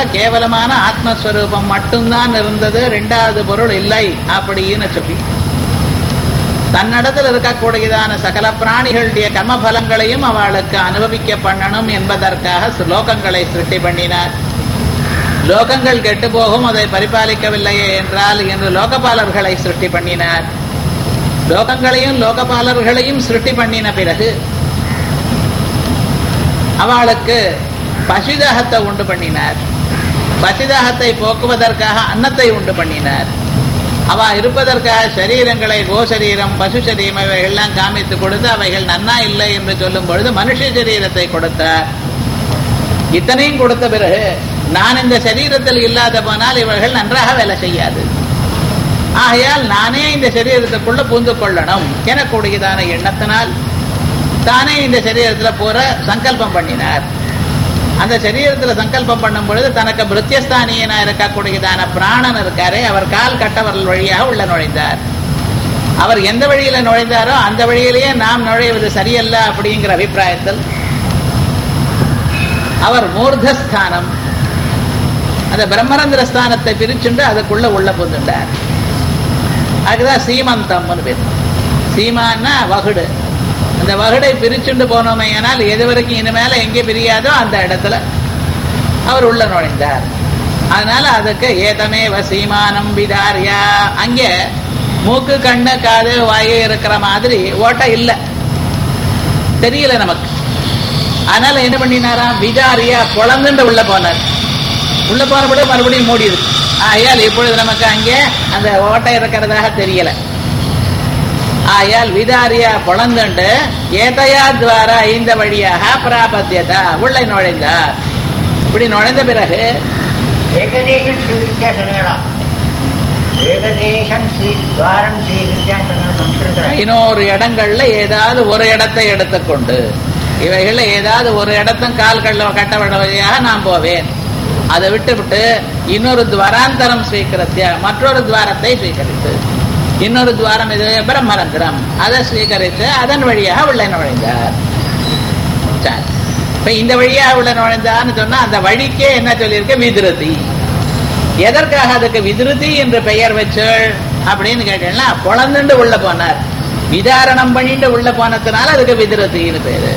கேவலமான ஆத்மஸ்வரூபம் மட்டும்தான் இருந்தது, ரெண்டாவது பொருள் இல்லை அப்படின்னு சொல்லி தன்னிடத்தில் இருக்கக்கூடியதான சகல பிராணிகளுடைய கர்மபலங்களையும் அவளுக்கு அனுபவிக்க பண்ணணும் என்பதற்காக லோகங்களை சிருஷ்டி பண்ணினார். லோகங்கள் கெட்டு போகும், அதை பரிபாலிக்கவில்லையே என்றால் என்று லோகபாலர்களை சிருஷ்டி பண்ணினார். லோகங்களையும் லோகபாலர்களையும் சிருஷ்டி பண்ணின பிறகு அவளுக்கு பசிதாகத்தை உண்டு பண்ணினார். பசிதாகத்தை போக்குவதற்காக அன்னத்தை உண்டு பண்ணினார். அவ இருப்பதற்காக சரீரங்களை கோசரீரம் பசு சரீரம் இவைகள்லாம் காமித்து கொடுத்து அவைகள் நன்னா இல்லை என்று சொல்லும் பொழுது மனுஷ சரீரத்தை கொடுத்தார். இத்தனையும் கொடுத்த பிறகு நான் இந்த சரீரத்தில் இல்லாத போனால் இவர்கள் நன்றாக வேலை செய்யாது, ஆகையால் நானே இந்த சரீரத்துக்குள்ள பூந்து கொள்ளணும் எனக்கூடியதான எண்ணத்தினால் தானே இந்த சரீரத்தில் போற சங்கல்பம் பண்ணினார். அந்த சரீரத்தில் சங்கல்பம் பண்ணும் பொழுது தனக்கு பிருத்தியஸ்தானியனா இருக்கக்கூடியதான பிராணன் இருக்காரே, அவர் கால் கட்டவர்கள் வழியாக உள்ள நுழைந்தார். அவர் எந்த வழியில நுழைந்தாரோ அந்த வழியிலேயே நாம் நுழைவது சரியல்ல அப்படிங்கிற அபிப்பிராயத்தில் அவர் மூர்தஸ்தானம், அந்த பிரம்மரந்திர ஸ்தானத்தை பிரிச்சுண்டு அதுக்குள்ள உள்ள புந்துட்டார். அதுதான் சீமந்தம் பேர். சீமான்னா வகுடு. அந்த வகுடை பிரிச்சுண்டு போனோமே ஆனால் எது வரைக்கும் இனிமேல எங்கே பிரியாதோ அந்த இடத்துல அவர் உள்ள நுழைந்தார். அதனால அதுக்கு ஏதமே வசீமானம் விதாரியா, அங்கே மூக்கு கண்ணு காது வாயு இருக்கிற மாதிரி ஓட்டை இல்லை, தெரியல நமக்கு. அதனால என்ன பண்ணினாரா, விதாரியா பொழந்துண்டு உள்ள போனார். உள்ள போனபடி மறுபடியும் மூடி இருக்கு. ஆயால் இப்பொழுது நமக்கு அங்கே அந்த ஓட்டை இருக்கிறதாக தெரியல. ஆயால் விதாரியா பொழந்துண்டு ஏதையா துவாரா இந்த வழியாக பிராபத்தியதா உள்ளே நுழைந்தார். இப்படி நுழைந்த பிறகு இன்னொரு இடங்கள்ல ஏதாவது ஒரு இடத்தை எடுத்துக்கொண்டு இவைகள்ல ஏதாவது ஒரு இடத்தும் கால்கள்ல கட்ட வழியாக நான் போவேன், அதை விட்டு இன்னொரு துவாராந்தரம் ஸ்வீகரித்திய மற்றொரு துவாரத்தை ஸ்வீகரித்து இன்னொரு துவாரம் இது பிரம்மரந்திரம் அதை ஸ்வீகரித்து அதன் வழியாக உள்ள நுழைந்தார். இப்ப இந்த வழியாக உள்ள நுழைந்தார்னு சொன்னா அந்த வழிக்கே என்ன சொல்லியிருக்கு, விதிருதி. எதற்காக அதுக்கு விதிருதி என்று பெயர் வச்சல் அப்படின்னு கேட்டீங்கன்னா, பொழந்துண்டு உள்ள போனார், விதாரணம் பண்ணிட்டு உள்ள போனதுனால அதுக்கு விதிருதின்னு பேரு.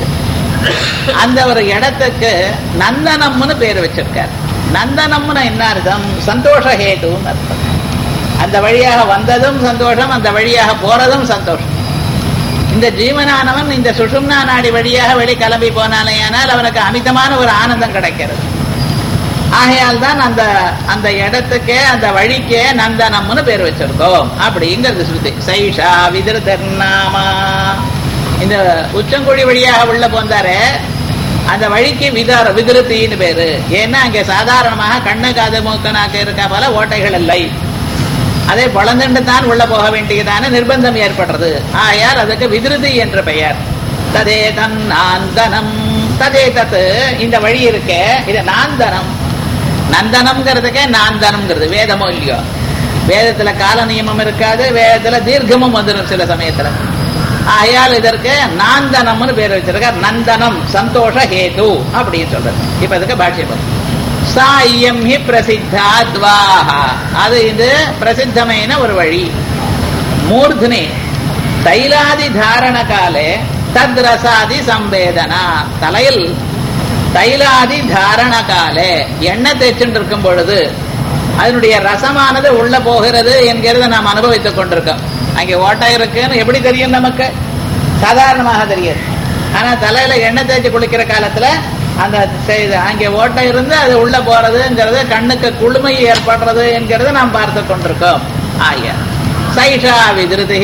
அந்த ஒரு இடத்துக்கு நந்தனம்னு பேர் வச்சிருக்கார். நந்தனம்னு என்ன அர்த்தம், சந்தோஷ ஹேதுன்னு அர்த்தம். அந்த வழியாக வந்ததும் சந்தோஷம், அந்த வழியாக போறதும் சந்தோஷம். இந்த ஜீவனானவன் இந்த சுஷும்னா நாடி வழியாக வெளி கிளம்பி போனாலேயானால் அவனுக்கு அமிதமான ஒரு ஆனந்தம் கிடைக்கிறது. ஆகையால் தான் அந்த அந்த இடத்துக்கே அந்த வழிக்கே நந்தனம்னு பேர் வச்சிருக்கோம் அப்படிங்கிறது ஸ்ருதி. சைஷா விதிருதர்நாமா, இந்த உச்சங்குழி வழியாக உள்ள போந்தாரே அந்த வழிக்கு விதிருத்தின்னு பேரு. ஏன்னா அங்கே சாதாரணமாக கண்ணு காது மூக்கு நாக்கு இருக்கா போல ஓட்டைகள் இல்லை, அதை பொழந்துண்டு தான் உள்ள போக வேண்டியதான நிர்பந்தம் ஏற்படுறது. ஆயால் அதுக்கு விதிருதி என்ற பெயர். ததே தன் நாந்தனம், ததே தத்து இந்த வழி இருக்க இது நாந்தனம். நந்தனம்ங்கிறதுக்கே நாந்தனம்ங்கிறது வேதமோ இல்லையோ, வேதத்துல கால நியமம் இருக்காது, வேதத்துல தீர்க்கமும் வந்துடும் சில சமயத்துல. ஆயால் இதற்கு நாந்தனம்னு பேர் வச்சிருக்கார். நந்தனம் சந்தோஷ ஹேது அப்படின்னு சொல்றது. இப்ப இதுக்கு பாஷ்யம் சாயம் ஹி பிரசித்தாத்வாஹ, அது இது பிரசித்தமான ஒரு வழி. மூர்த்னி தைலாதி தாரண காலே தத் ரசாதி சம்பேதனா, தலையில் தைலாதி தாரண காலே எண்ணெய் தேய்ச்சுட்டு இருக்கும் பொழுது அதனுடைய ரசமானது உள்ள போகிறது என்கிறத நாம் அனுபவித்துக் கொண்டிருக்கோம். அங்கே ஓட்டை இருக்குன்னு எப்படி தெரியும் நமக்கு, சாதாரணமாக தெரியாது. ஆனா தலையில எண்ணெய் தேய்ச்சி குளிக்கிற காலத்துல அந்த அங்கே ஓட்டை இருந்து அது உள்ள போறதுங்கிறது கண்ணுக்கு குளுமை ஏற்படுறது என்கிறத நாம் பார்த்து கொண்டிருக்கோம். ஆயா சைஷா விதிருதி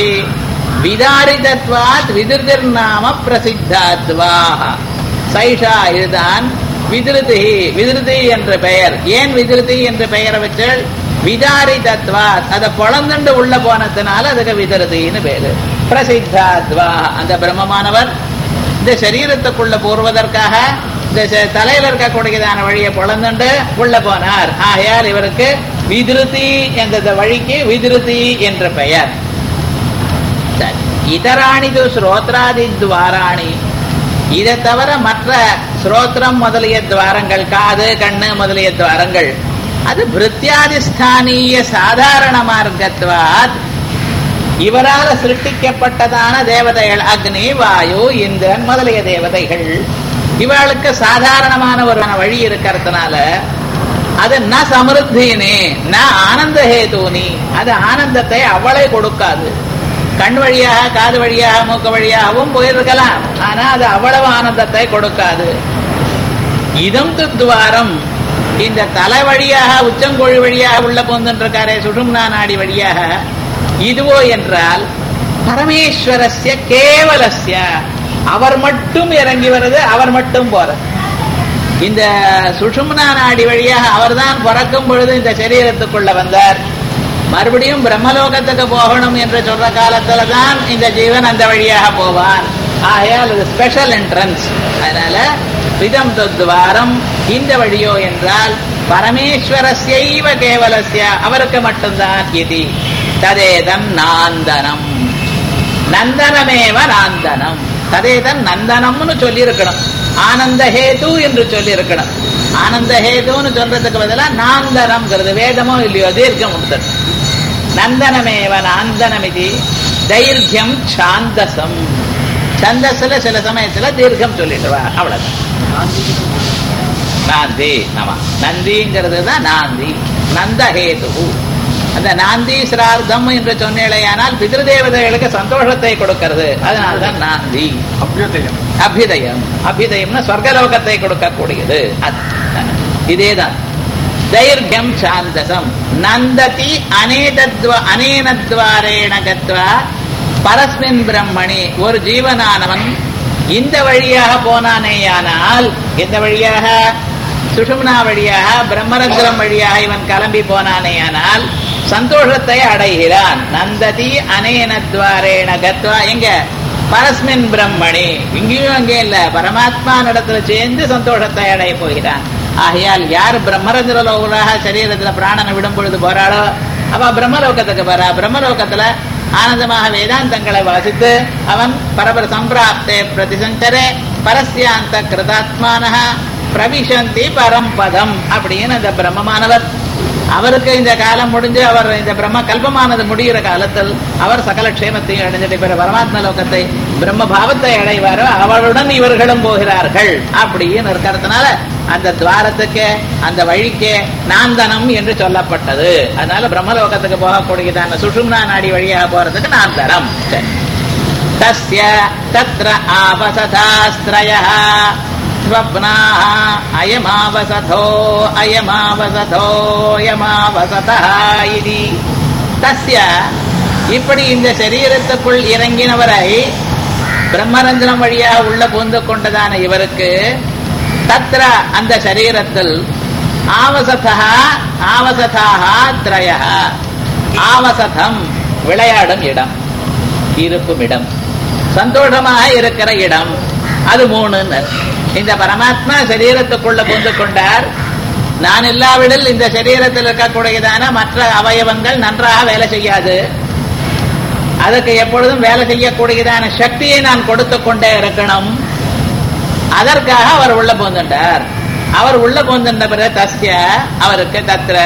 விதாரிதத்வாத் விதிர்திர் நாம பிரசித்தாத்வாஹ. சைஷா இதுதான் விதிருதி, விதிருதி என்ற பெயர். ஏன் விதிருதி என்ற பெயரை வச்சால் விதாரிதத்வாத் அதை பொழந்துண்டு உள்ள போனதுனால அதுக்கு விதிருதின்னு பேரு. பிரசித்தாத்வா அந்த பிரம்மமானவர் இந்த சரீரத்துக்குள்ள போடுவதற்காக இந்த தலையில இருக்கக்கூடியதான வழியை பொழந்துண்டு உள்ள போனார். ஆகையால் இவருக்கு விதிருதி என்ற வழிக்கு விதிருதி என்ற பெயர். இதராணி ஸ்ரோத்ராதி துவாராணி, இதை தவிர மற்ற ஸ்ரோத்ரம் முதலிய துவாரங்கள், காது கண்ணு முதலிய துவாரங்கள், அது பிருத்தியாதிஸ்தானீய சாதாரண மார்க்கத்வாத் இவரால் சிருஷ்டிக்கப்பட்டதான தேவதைகள், அக்னி வாயு இந்திரன் முதலிய தேவதைகள், இவளுக்கு சாதாரணமான ஒரு வழி இருக்கிறதுனால அது ந சமிருத்தினே ந ஆனந்த ஹேதுனி, அது ஆனந்தத்தை அவளை கொடுக்காது. கண் வழியாக காது வழியாக மூக்கு வழியாகவும் போயிருக்கலாம், ஆனா அது அவ்வளவு ஆனந்தத்தை கொடுக்காது. இதம் துவாரம், இந்த தலை வழியாக உச்சங்கோழி வழியாக உள்ள போந்துருக்காரே சுஷும்னா நாடி வழியாக, இதுவோ என்றால் பரமேஸ்வரஸ்ய கேவலஸ்ய, அவர் மட்டும் இறங்கி வருது, அவர் மட்டும் போறது. இந்த சுஷும்னா நாடி வழியாக அவர்தான் பிறக்கும் பொழுது இந்த சரீரத்துக்குள்ள வந்தார். மறுபடியும் பிரம்மலோகத்துக்கு போகணும் என்று சொல்ற காலத்துல தான் இந்த ஜீவன் அந்த வழியாக போவான். ஆகையால் அது ஸ்பெஷல் என்ட்ரன்ஸ். அதனால இதம் துவாரம், இந்த வழியோ என்றால் பரமேஸ்வரஸ்யைவ கேவலஸ்ய, அவருக்கு மட்டும்தான். இது ததேதம் நாந்தனம், நந்தனமேவ நாந்தனம். ததேதன் நந்தனம்னு சொல்லி இருக்கணும், ஆனந்த ஹேது என்று சொல்லி இருக்கணும். ஆனந்த ஹேதுன்னு சொல்றதுக்கு பதிலா நாந்தனம், வேதமோ இல்லையோ தீர்க்கம் உண்டு. நந்தனமேவ நாந்தனம் இது தைர்யம் சாந்தசம். சந்தஸ்ல சில சமயத்துல தீர்க்கம் சொல்லிடுவா, அவ்வளவுதான். நாந்தி நம, நந்திங்கிறது தான் நாந்தி, நந்தஹேது. அந்த நாந்தி சிரார்த்தம் என்று சொன்னேயானால் பிதிருதேவதைகளுக்கு சந்தோஷத்தை கொடுக்கிறது, அதனால்தான் நாந்தி. அபியுதயம், அபியுதயம், அபியுதயம்னா சொர்க்கலோகத்தை கொடுக்கக்கூடியது. இதேதான் தைர்யம் சாந்தசம். நந்ததி அனேனத்வாரேண கத்வா பரஸ்மின் பிரம்மணி, ஒரு ஜீவனானவன் இந்த வழியாக போனானேயானால், இந்த வழியாக சுஷும்னா வழியாக பிரம்மரந்திரம் வழியாக இவன் கிளம்பி போனானேயானால் சந்தோஷத்தை அடைகிறான். நந்ததி அனேனத்வாரேண கத்வா, எங்க பரஸ்மின் பிரம்மணி, இங்கேயும் அங்கே இல்ல, பரமாத்மா நடத்துல சேர்ந்து சந்தோஷத்தை அடைய போகிறான். ஆகையால் யார் பிரம்மரந்திர லோகராக சரீரத்துல பிராணனை விடும் பொழுது போறாளோ அவ பிரம்மலோகத்துக்கு போறா. பிரம்மலோகத்துல ஆனந்தமாக வேதாந்தங்களை வாசித்து அவன் பரபர சம்பிராப்தே பிரதிசஞ்சரே பரஸ்யாந்த கிருதாத்மான பிரவிசந்தி பரம்பதம் அப்படின்னு அந்த பிரம்மமானவர், அவருக்கு இந்த காலம் முடிஞ்சு அவர் இந்த பிரம்ம கல்பமானது முடிகிற காலத்தில் அவர் சகல க்ஷேமத்தையும் அடைஞ்சிட்டு பிற பரமாத்ம லோகத்தை பிரம்ம பாவத்தை அடைவாரோ அவளுடன் இவர்களும் போகிறார்கள் அப்படின்னு இருக்கிறதுனால அந்த துவாரத்துக்கு அந்த வழிக்கு நாந்தனம் என்று சொல்லப்பட்டது. அதனால பிரம்மலோகத்துக்கு போகக்கூடியதான சுஷும்னா நாடி வழியாக போறதுக்கு நாந்தனம். தஸ்ய தத்ர ஆவசதாஸ்த்ரயः ஸ்வப்னாஹ அயமாவசதோ அயமாவசதோ அயமாவசதः இதி. தஸ்ய, இப்படி இந்த சரீரத்துக்குள் இறங்கினவரை பிரம்மரந்திரம் வழியாக உள்ள புகுந்து கொண்டதான இவருக்கு தத்ர அந்த சரீரத்தில் ஆவசதः ஆவசதாஹ த்ரயः, ஆவசதம் விளையாடும் இடம், இருக்கும் இடம், சந்தோஷமாக இருக்கிற இடம், அது 3. இந்த பரமாத்மா சரீரத்துக்குள்ள புகுந்து கொண்டார். நான் இல்லாவிடில் இந்த சரீரத்தில் இருக்கக்கூடியதான மற்ற அவயவங்கள் நன்றாக வேலை செய்யாது. அதுக்கு எப்பொழுதும் வேலை செய்யக்கூடியதான சக்தியை நான் கொடுத்து கொண்டே இருக்கணும். அதற்காக அவர் உள்ள புகுந்துட்டார். அவர் உள்ள புகுந்த பிறகு தஸ்ய, அவருக்கு தத்ர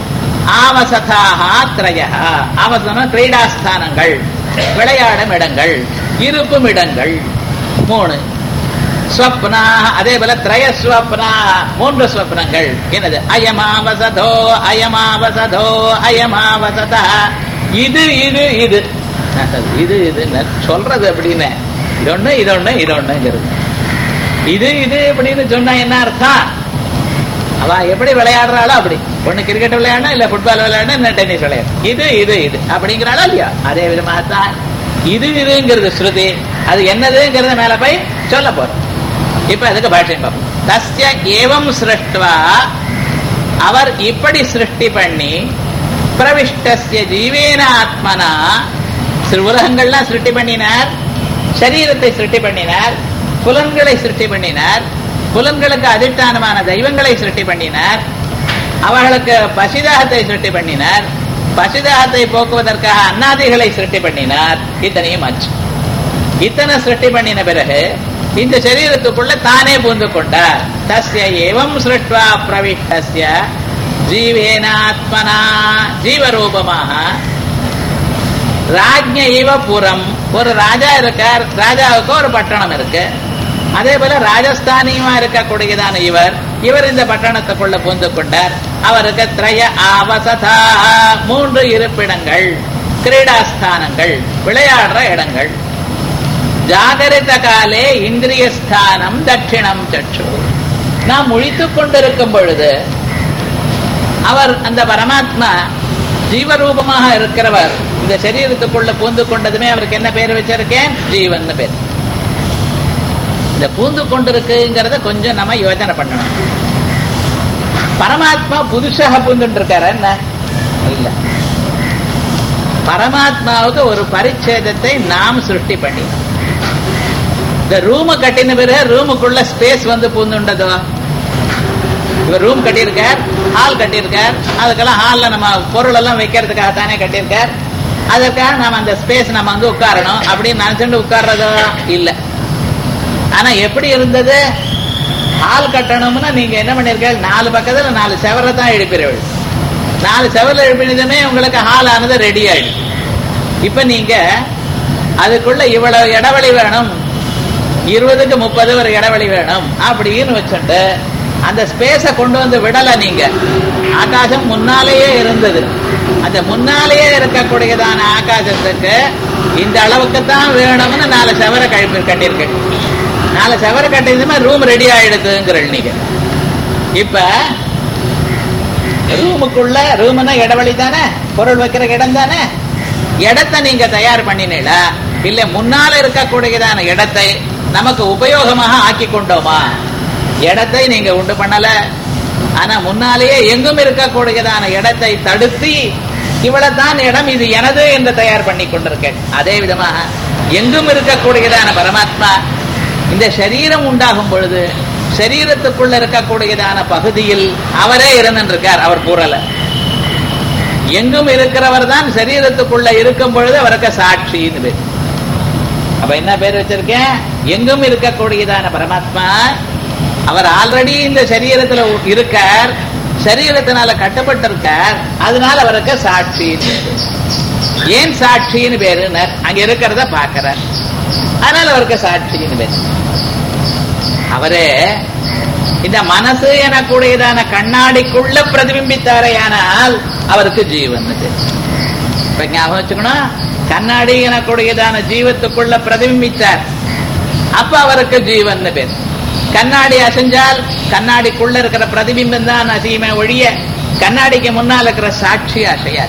ஆவசதாக த்ரயः, ஆவசனம் கிரீடாஸ்தானங்கள், விளையாடும் இடங்கள், இருக்கும் இடங்கள் 3. ஸ்வப்னா, அதே போல திரயஸ்வப்னா, 3 ஸ்வப்னங்கள். என்னது? அயமாவசதோ அயமாவசதோ அயமாவசதா. இது இது இது இது இது சொல்றது அப்படின்னு இதொன்னு இதொன்னு இதொன்னுங்கிறது. இது இது அப்படின்னு சொன்னா என்ன அர்த்தம்? அவ எப்படி விளையாடுறாளோ அப்படி, ஒண்ணு கிரிக்கெட் விளையாடணும், இல்ல ஃபுட்பால் விளையாடணும், இல்ல டென்னிஸ் விளையாடணும், இது இது இது அப்படிங்கிறாளோ இல்லையா? அதே விதமாகத்தான் இது இதுங்கிறது ஸ்ருதி, அது என்னதுங்கிறத மேல போய் சொல்ல போறோம். இப்ப அதுக்கு பாஷ்யம் பார்ப்போம். தஸ்ய ஏவம் சிருஷ்டுவா, அவர் இப்படி சிருஷ்டி பண்ணி, பிரவிஷ்டஸ்ய ஜீவேன ஆத்மனா, உலகங்கள்லாம் சிருஷ்டி பண்ணினார், சரீரத்தை சிருஷ்டி பண்ணினார், புலன்களை சிருஷ்டி பண்ணினார், புலன்களுக்கு அதிஷ்டானமான தெய்வங்களை சிருஷ்டி பண்ணினார், அவர்களுக்கு பசிதாகத்தை சிருஷ்டி பண்ணினார், பசிதாகத்தை போக்குவதற்காக அன்னாதிகளை சிருஷ்டி பண்ணினார். இத்தனையும் ஆச்சு. இத்தனை சிருஷ்டி பண்ணின பிறகு இந்த சரீரத்துக்குள்ள தானே பூந்து கொண்டார். தஸ்ய ஏவம் சிருஷ்ட்வா பிரவிஷ்டஸ்ய ஜீவேனாத்மனா ஜீவரூபமாக ராஜ்ய இவ புறம். ஒரு ராஜா இருக்கார், ராஜாவுக்கு ஒரு பட்டணம் இருக்கு. அதே போல ராஜஸ்தானியமா இருக்கக்கூடியதான இவர் இந்த பட்டணத்துக்குள்ள பூந்து கொண்டார். அவருக்கு திரய ஆவசதா 3 இருப்பிடங்கள், கிரீடாஸ்தானங்கள், விளையாடுற இடங்கள். ஜாகரித காலே இந்திரியஸ்தானம் தட்சிணம் சற்று. நாம் முழித்துக் கொண்டிருக்கும் பொழுது அவர் அந்த பரமாத்மா ஜீவரூபமாக இருக்கிறவர் இந்த சரீரத்துக்குள்ள பூந்து கொண்டதுமே அவருக்கு என்ன பேர் வச்சிருக்கேன்? ஜீவன் பேர். இந்த பூந்து கொண்டிருக்குங்கிறத கொஞ்சம் நம்ம யோசனை பண்ணணும். பரமாத்மா புதுசாக பூந்துட்டு இருக்காரு என்ன? இல்ல, பரமாத்மாவுக்கு ஒரு பரிச்சேதத்தை நாம் சிருஷ்டி பண்ணினோம். இந்த ரூம் கட்டின பிறகு ரூமுக்குள்ள ஸ்பேஸ் வந்து பூந்துண்டதோ? இவர் ரூம் கட்டியிருக்கார், ஹால் கட்டியிருக்கார், அதுக்கெல்லாம் ஹால்ல நம்ம பொருள் எல்லாம் வைக்கிறதுக்காக தானே கட்டியிருக்கார். அதற்காக நம்ம அந்த ஸ்பேஸ் நம்ம வந்து உட்காரணும் அப்படின்னு நினைச்சுட்டு உட்கார்றதோ? இல்ல. ஆனா எப்படி இருந்தது? ஹால் கட்டணும்னா நீங்க என்ன பண்ணிருக்க? 4 பக்கத்துல 4 செவரை தான் எழுப்பிடுவீர்கள். 4 செவரில் எழுப்பினதுமே உங்களுக்கு ஹால் ஆனது ரெடி ஆயிடும். இப்ப நீங்க அதுக்குள்ள இவ்வளவு இடைவெளி வேணும், 20க்கு 30 ஒரு இடைவெளி வேணும் அப்படின்னு வச்சுட்டு அந்த ஸ்பேஸ கொண்டு வந்து விடல. நீங்க ஆகாசம் முன்னாலேயே இருந்தது. அந்த முன்னாலேயே இருக்கக்கூடியதான ஆகாசத்துக்கு இந்த அளவுக்கு தான் வேணும்னு 4 செவரை கட்டியிருக்கு. 4 செவரை கட்டினதுமே ரூம் ரெடி ஆயிடுதுங்கிற நீங்க. இப்ப ரூமுக்குள்ள, ரூம்னா இடைவெளி தானே, பொருள் வைக்கிற இடம் தானே, இடத்தை நீங்க தயார் பண்ணினீங்களா? இல்ல முன்னால இருக்கக்கூடியதான இடத்தை நமக்கு உபயோகமாக ஆக்கி கொண்டோமா? இடத்தை நீங்க உண்டு பண்ணல. ஆனா முன்னாலேயே எங்கும் இருக்கக்கூடியதான இடத்தை தடுத்து இவ்வளவுதான் இடம், இது எனது என்று தயார் பண்ணி கொண்டிருக்கேன். அதே விதமாக எங்கும் இருக்கக்கூடியதான பரமாத்மா இந்த சரீரம் உண்டாகும் பொழுது சரீரத்துக்குள்ள இருக்கக்கூடியதான பகுதியில் அவரே இருந்திருக்கார். அவர் கூறல. எங்கும் இருக்கிறவர் தான் சரீரத்துக்குள்ள இருக்கும் பொழுது அவருக்கு சாட்சின்னு பேர். அப்ப என்ன பேர் வச்சிருக்கேன்? எங்கும் இருக்கக்கூடியதான பரமாத்மா அவர் ஆல்ரெடி இந்த சரீரத்துல இருக்கார், சரீரத்தினால கட்டப்பட்டிருக்கார், அதனால அவருக்கு சாட்சி. ஏன் சாட்சின்னு பேரு? அங்க இருக்கிறத பாக்கிறார், அதனால அவருக்கு சாட்சின்னு பேரு. அவரே இந்த மனசு எனக்கூடியதான கண்ணாடிக்குள்ள பிரதிபிம்பித்தாரையானால் அவருக்கு ஜீவன். இப்ப ஞாபகம் வச்சுக்கணும், கண்ணாடி எனக்கூடியதான ஜீவத்துக்குள்ள பிரதிபிம்பித்தார், அப்ப அவருக்கு ஜீவன் பேர். கண்ணாடி அசைஞ்சால் கண்ணாடிக்குள்ள இருக்கிற பிரதிபிம்பம் தான் அசையுமே ஒழிய கண்ணாடிக்கு முன்னால் இருக்கிற சாட்சி அசையாது.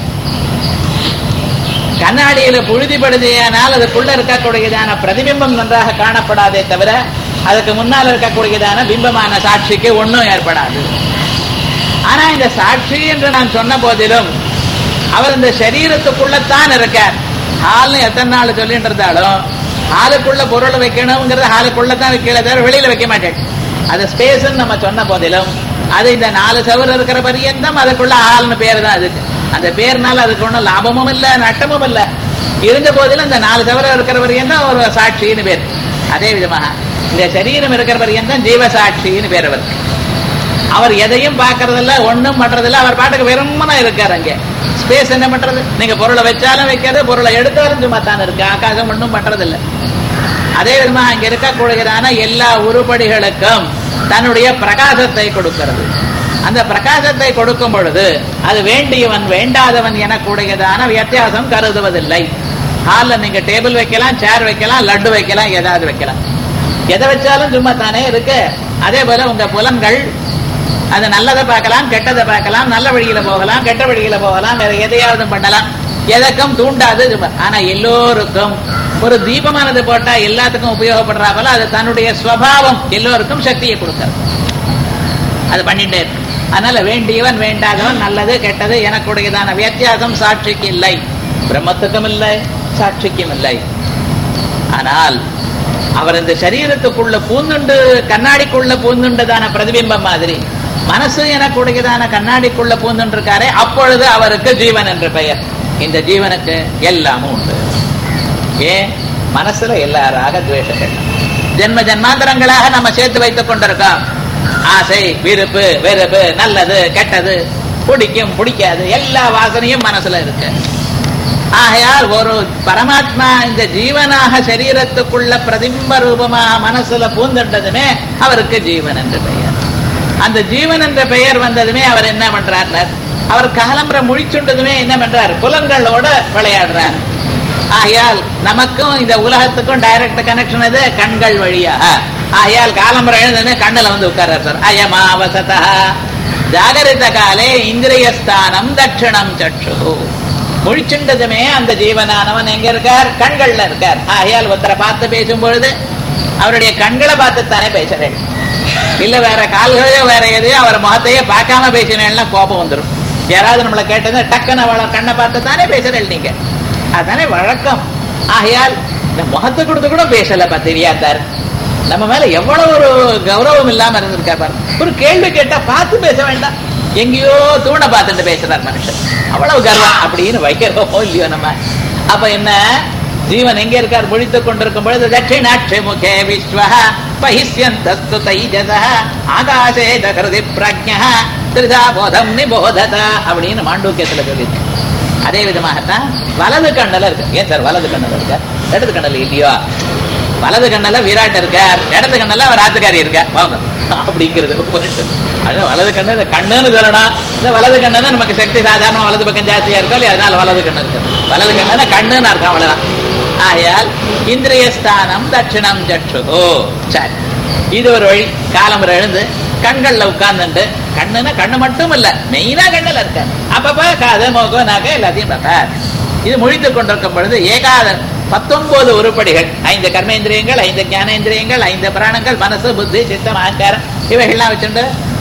கண்ணாடியில புழுதிப்படுதையானால் அதுக்குள்ள இருக்கக்கூடியதான பிரதிபிம்பம் நன்றாக காணப்படாதே தவிர அதுக்கு முன்னால் இருக்கக்கூடியதான பிம்பமான சாட்சிக்கு ஒன்றும் ஏற்படாது. ஆனா இந்த சாட்சி என்று நான் சொன்ன போதிலும் அவர் இந்த சரீரத்துக்குள்ளத்தான் இருக்கார். ஹால்னு எத்தனை நாள் சொல்லிட்டு இருந்தாலும் ஹாலுக்குள்ள பொருள் வைக்கணுங்கிறது ஹாலுக்குள்ளதான் வைக்கல தவிர வெளியில வைக்க மாட்டேன். அது ஸ்பேஸ் நம்ம சொன்ன போதிலும் அது இந்த 4 செவர் இருக்கிற பரியந்தம் அதுக்குள்ள ஹால்னு பேர் தான். அதுக்கு அந்த பேர்னால அதுக்கு ஒன்றும் லாபமும் இல்லை நட்டமும் இல்லை. இருந்த போதிலும் இந்த 4 செவர் இருக்கிற பரியந்தம் ஒரு சாட்சின்னு பேர். அதே விதமாக இந்த சரீரம் இருக்கிற பரியந்தம் ஜீவசாட்சின்னு பேர். அவர் எதையும் பார்க்கறதில்ல, ஒன்னும் பண்றதில்ல, அவர் பாட்டுக்கு வெறுமனா இருக்காரு. அங்கே ஸ்பேஸ் என்ன பண்றது? நீங்க பொருளை வச்சாலும் வைக்கிறது, பொருளை எடுத்தாலும் சும்மா தான் இருக்கு. ஆகாசம் ஒன்றும் பண்றதில்லை. அதே விதமா அங்க இருக்கக்கூடியதான எல்லா உருப்படிகளுக்கும் தன்னுடைய பிரகாசத்தை கொடுக்கிறது. அந்த பிரகாசத்தை கொடுக்கும் பொழுது அது வேண்டியவன் வேண்டாதவன் எனக்கூடியதான வித்தியாசம் கருதுவதில்லை. ஹால்ல நீங்க டேபிள் வைக்கலாம், சேர் வைக்கலாம், லட்டு வைக்கலாம், ஏதாவது வைக்கலாம். எதை வச்சாலும் சும்மா தானே இருக்கு. அதே போல உங்க புலன்கள் அது நல்லதை பார்க்கலாம், கெட்டதை பார்க்கலாம், நல்ல வழியில போகலாம், கெட்ட வழியில போகலாம், வேற எதையாவது பண்ணலாம், எதற்கும் தூண்டாது. ஆனா எல்லோருக்கும் ஒரு தீபமானது போட்டா எல்லாத்துக்கும் உபயோகப்படுறா போல அது தன்னுடைய ஸ்வபாவம் எல்லோருக்கும் சக்தியை கொடுக்கிறது. அது பண்ணிட்டே இருக்கு. அதனால வேண்டியவன் வேண்டாதவன், நல்லது கெட்டது எனக்குடையதான வித்தியாசம் சாட்சிக்கு இல்லை, பிரம்மத்துக்கும் இல்லை, சாட்சிக்கும் இல்லை. ஆனால் அவர் இந்த சரீரத்துக்குள்ள பூந்துண்டு கண்ணாடிக்குள்ள பூந்துண்டதான பிரதிபிம்பம் மாதிரி மனசு எனக்குடையதான கண்ணாடிக்குள்ள பூந்துண்டு இருக்காரே, அப்பொழுது அவருக்கு ஜீவன் என்று பெயர். இந்த ஜீவனுக்கு எல்லாமும் உண்டு. ஏன்? மனசுல எல்லாராக துவேஷம். ஜென்ம ஜன்மாந்தரங்களாக நம்ம சேர்த்து வைத்துக் கொண்டிருக்கோம். ஆசை, விருப்பு, வெறுப்பு, நல்லது, கெட்டது, பிடிக்கும், பிடிக்காது, எல்லா வாசனையும் மனசுல இருக்கு. ஆகையால் ஒரு பரமாத்மா இந்த ஜீவனாக சரீரத்துக்குள்ள பிரதிம்ப ரூபமாக மனசுல பூந்துட்டதுமே அவருக்கு ஜீவன் என்று பெயர். அந்த ஜீவன் என்ற பெயர் வந்ததுமே அவர் என்ன பண்றார்? அவர் காலம்பரை முழிச்சுண்டதுமே என்ன பண்றார்? புலன்களோட விளையாடுறார். ஆகையால் நமக்கும் இந்த உலகத்துக்கும் டைரக்ட் கனெக்ஷன் இது கண்கள் வழியாக. ஆகையால் காலம்பரை எழுந்ததுமே கண்ணுல வந்து உட்கார்றார் சார். அயமாவசதா ஜாகரித காலே இந்திரியஸ்தானம் தட்சிணம் சற்று. முழிச்சுண்டதுமே அந்த ஜீவனானவன் எங்க இருக்கார்? கண்கள்ல இருக்கார். ஆகையால் ஒருத்தரை பார்த்து பேசும் பொழுது அவருடைய கண்களை பார்த்துத்தானே பேசுறேன். இல்ல வேற கால்களையோ வேற எதையோ அவர் முகத்தையே பார்க்காம பேசினேன்னா கோபம் வந்துடும். யாராவது நம்மளை கேட்டது டக்குன்னு அவளை கண்ணை பார்த்து தானே பேசுறேன் நீங்க, அதுதானே வழக்கம். ஆகையால் இந்த முகத்தை கொடுத்து கூட பேசல தெரியாதார். நம்ம மேல எவ்வளவு ஒரு கௌரவம் இல்லாம இருந்திருக்கா பாரு. ஒரு கேள்வி கேட்டா பார்த்து பேச வேண்டாம், எங்கேயோ தூண பார்த்துட்டு பேசுறார் மனுஷன். அவ்வளவு கர்வம் அப்படின்னு வைக்கிறோமோ இல்லையோ நம்ம. அப்ப என்ன, ஜீவன் எங்க இருக்கார்? முழித்துக் கொண்டிருக்கும் பொழுது தட்சிணாட்சி முகே விஸ்வஹ பஹிஸ்யந்தஸ்து தைஜஸஹ ஆகாசே தக்ருதி பிரக்ஞஹ திரிதா போதம் நிபோதத அப்படின்னு மாண்டூக்கியத்துல சொல்லியிருக்கு. அதே விதமாகத்தான் வலது கண்ணல இருக்கு. ஏன் சார் வலது கண்ணல இருக்க, இடது கண்ணல இல்லையோ? வலது கண்ணல விராட் இருக்கார், இடது கண்ணல அவர் ஆத்துக்காரி இருக்கார். வாங்க அப்படிங்கிறது வலது கண்ணு கண்ணுன்னு சொல்லணும். இந்த வலது கண்ணு நமக்கு சக்தி சாதாரண வலது பக்கம் ஜாஸ்தியா இருக்கோ இல்லையா, அதனால வலது கண்ணு இருக்கு. வலது கண்ணு கண்ணுன்னு அர்த்தம், அவ்வளவுதான். ஆயால் இந்திரியஸ்தானம் தட்சிணம் சற்றுகோ. சரி, இது ஒரு வழி. காலம்பரை எழுந்து கண்கள்ல உட்கார்ந்துட்டு, கண்ணுன்னா கண்ணு மட்டும் இல்ல, மெயினா கண்ணுல இருக்க. அப்பப்ப காது, மூக்கு, நாக்கு எல்லாத்தையும் பார்த்தார். இது முழித்துக் கொண்டிருக்கும் பொழுது 19 உருப்படிகள், 5 கர்மேந்திரியங்கள், 5 ஞானேந்திரியங்கள், 5 பிராணங்கள், மனசு, புத்தி, சித்தம், அகங்காரம் இவைகள்லாம் வச்சுட்டு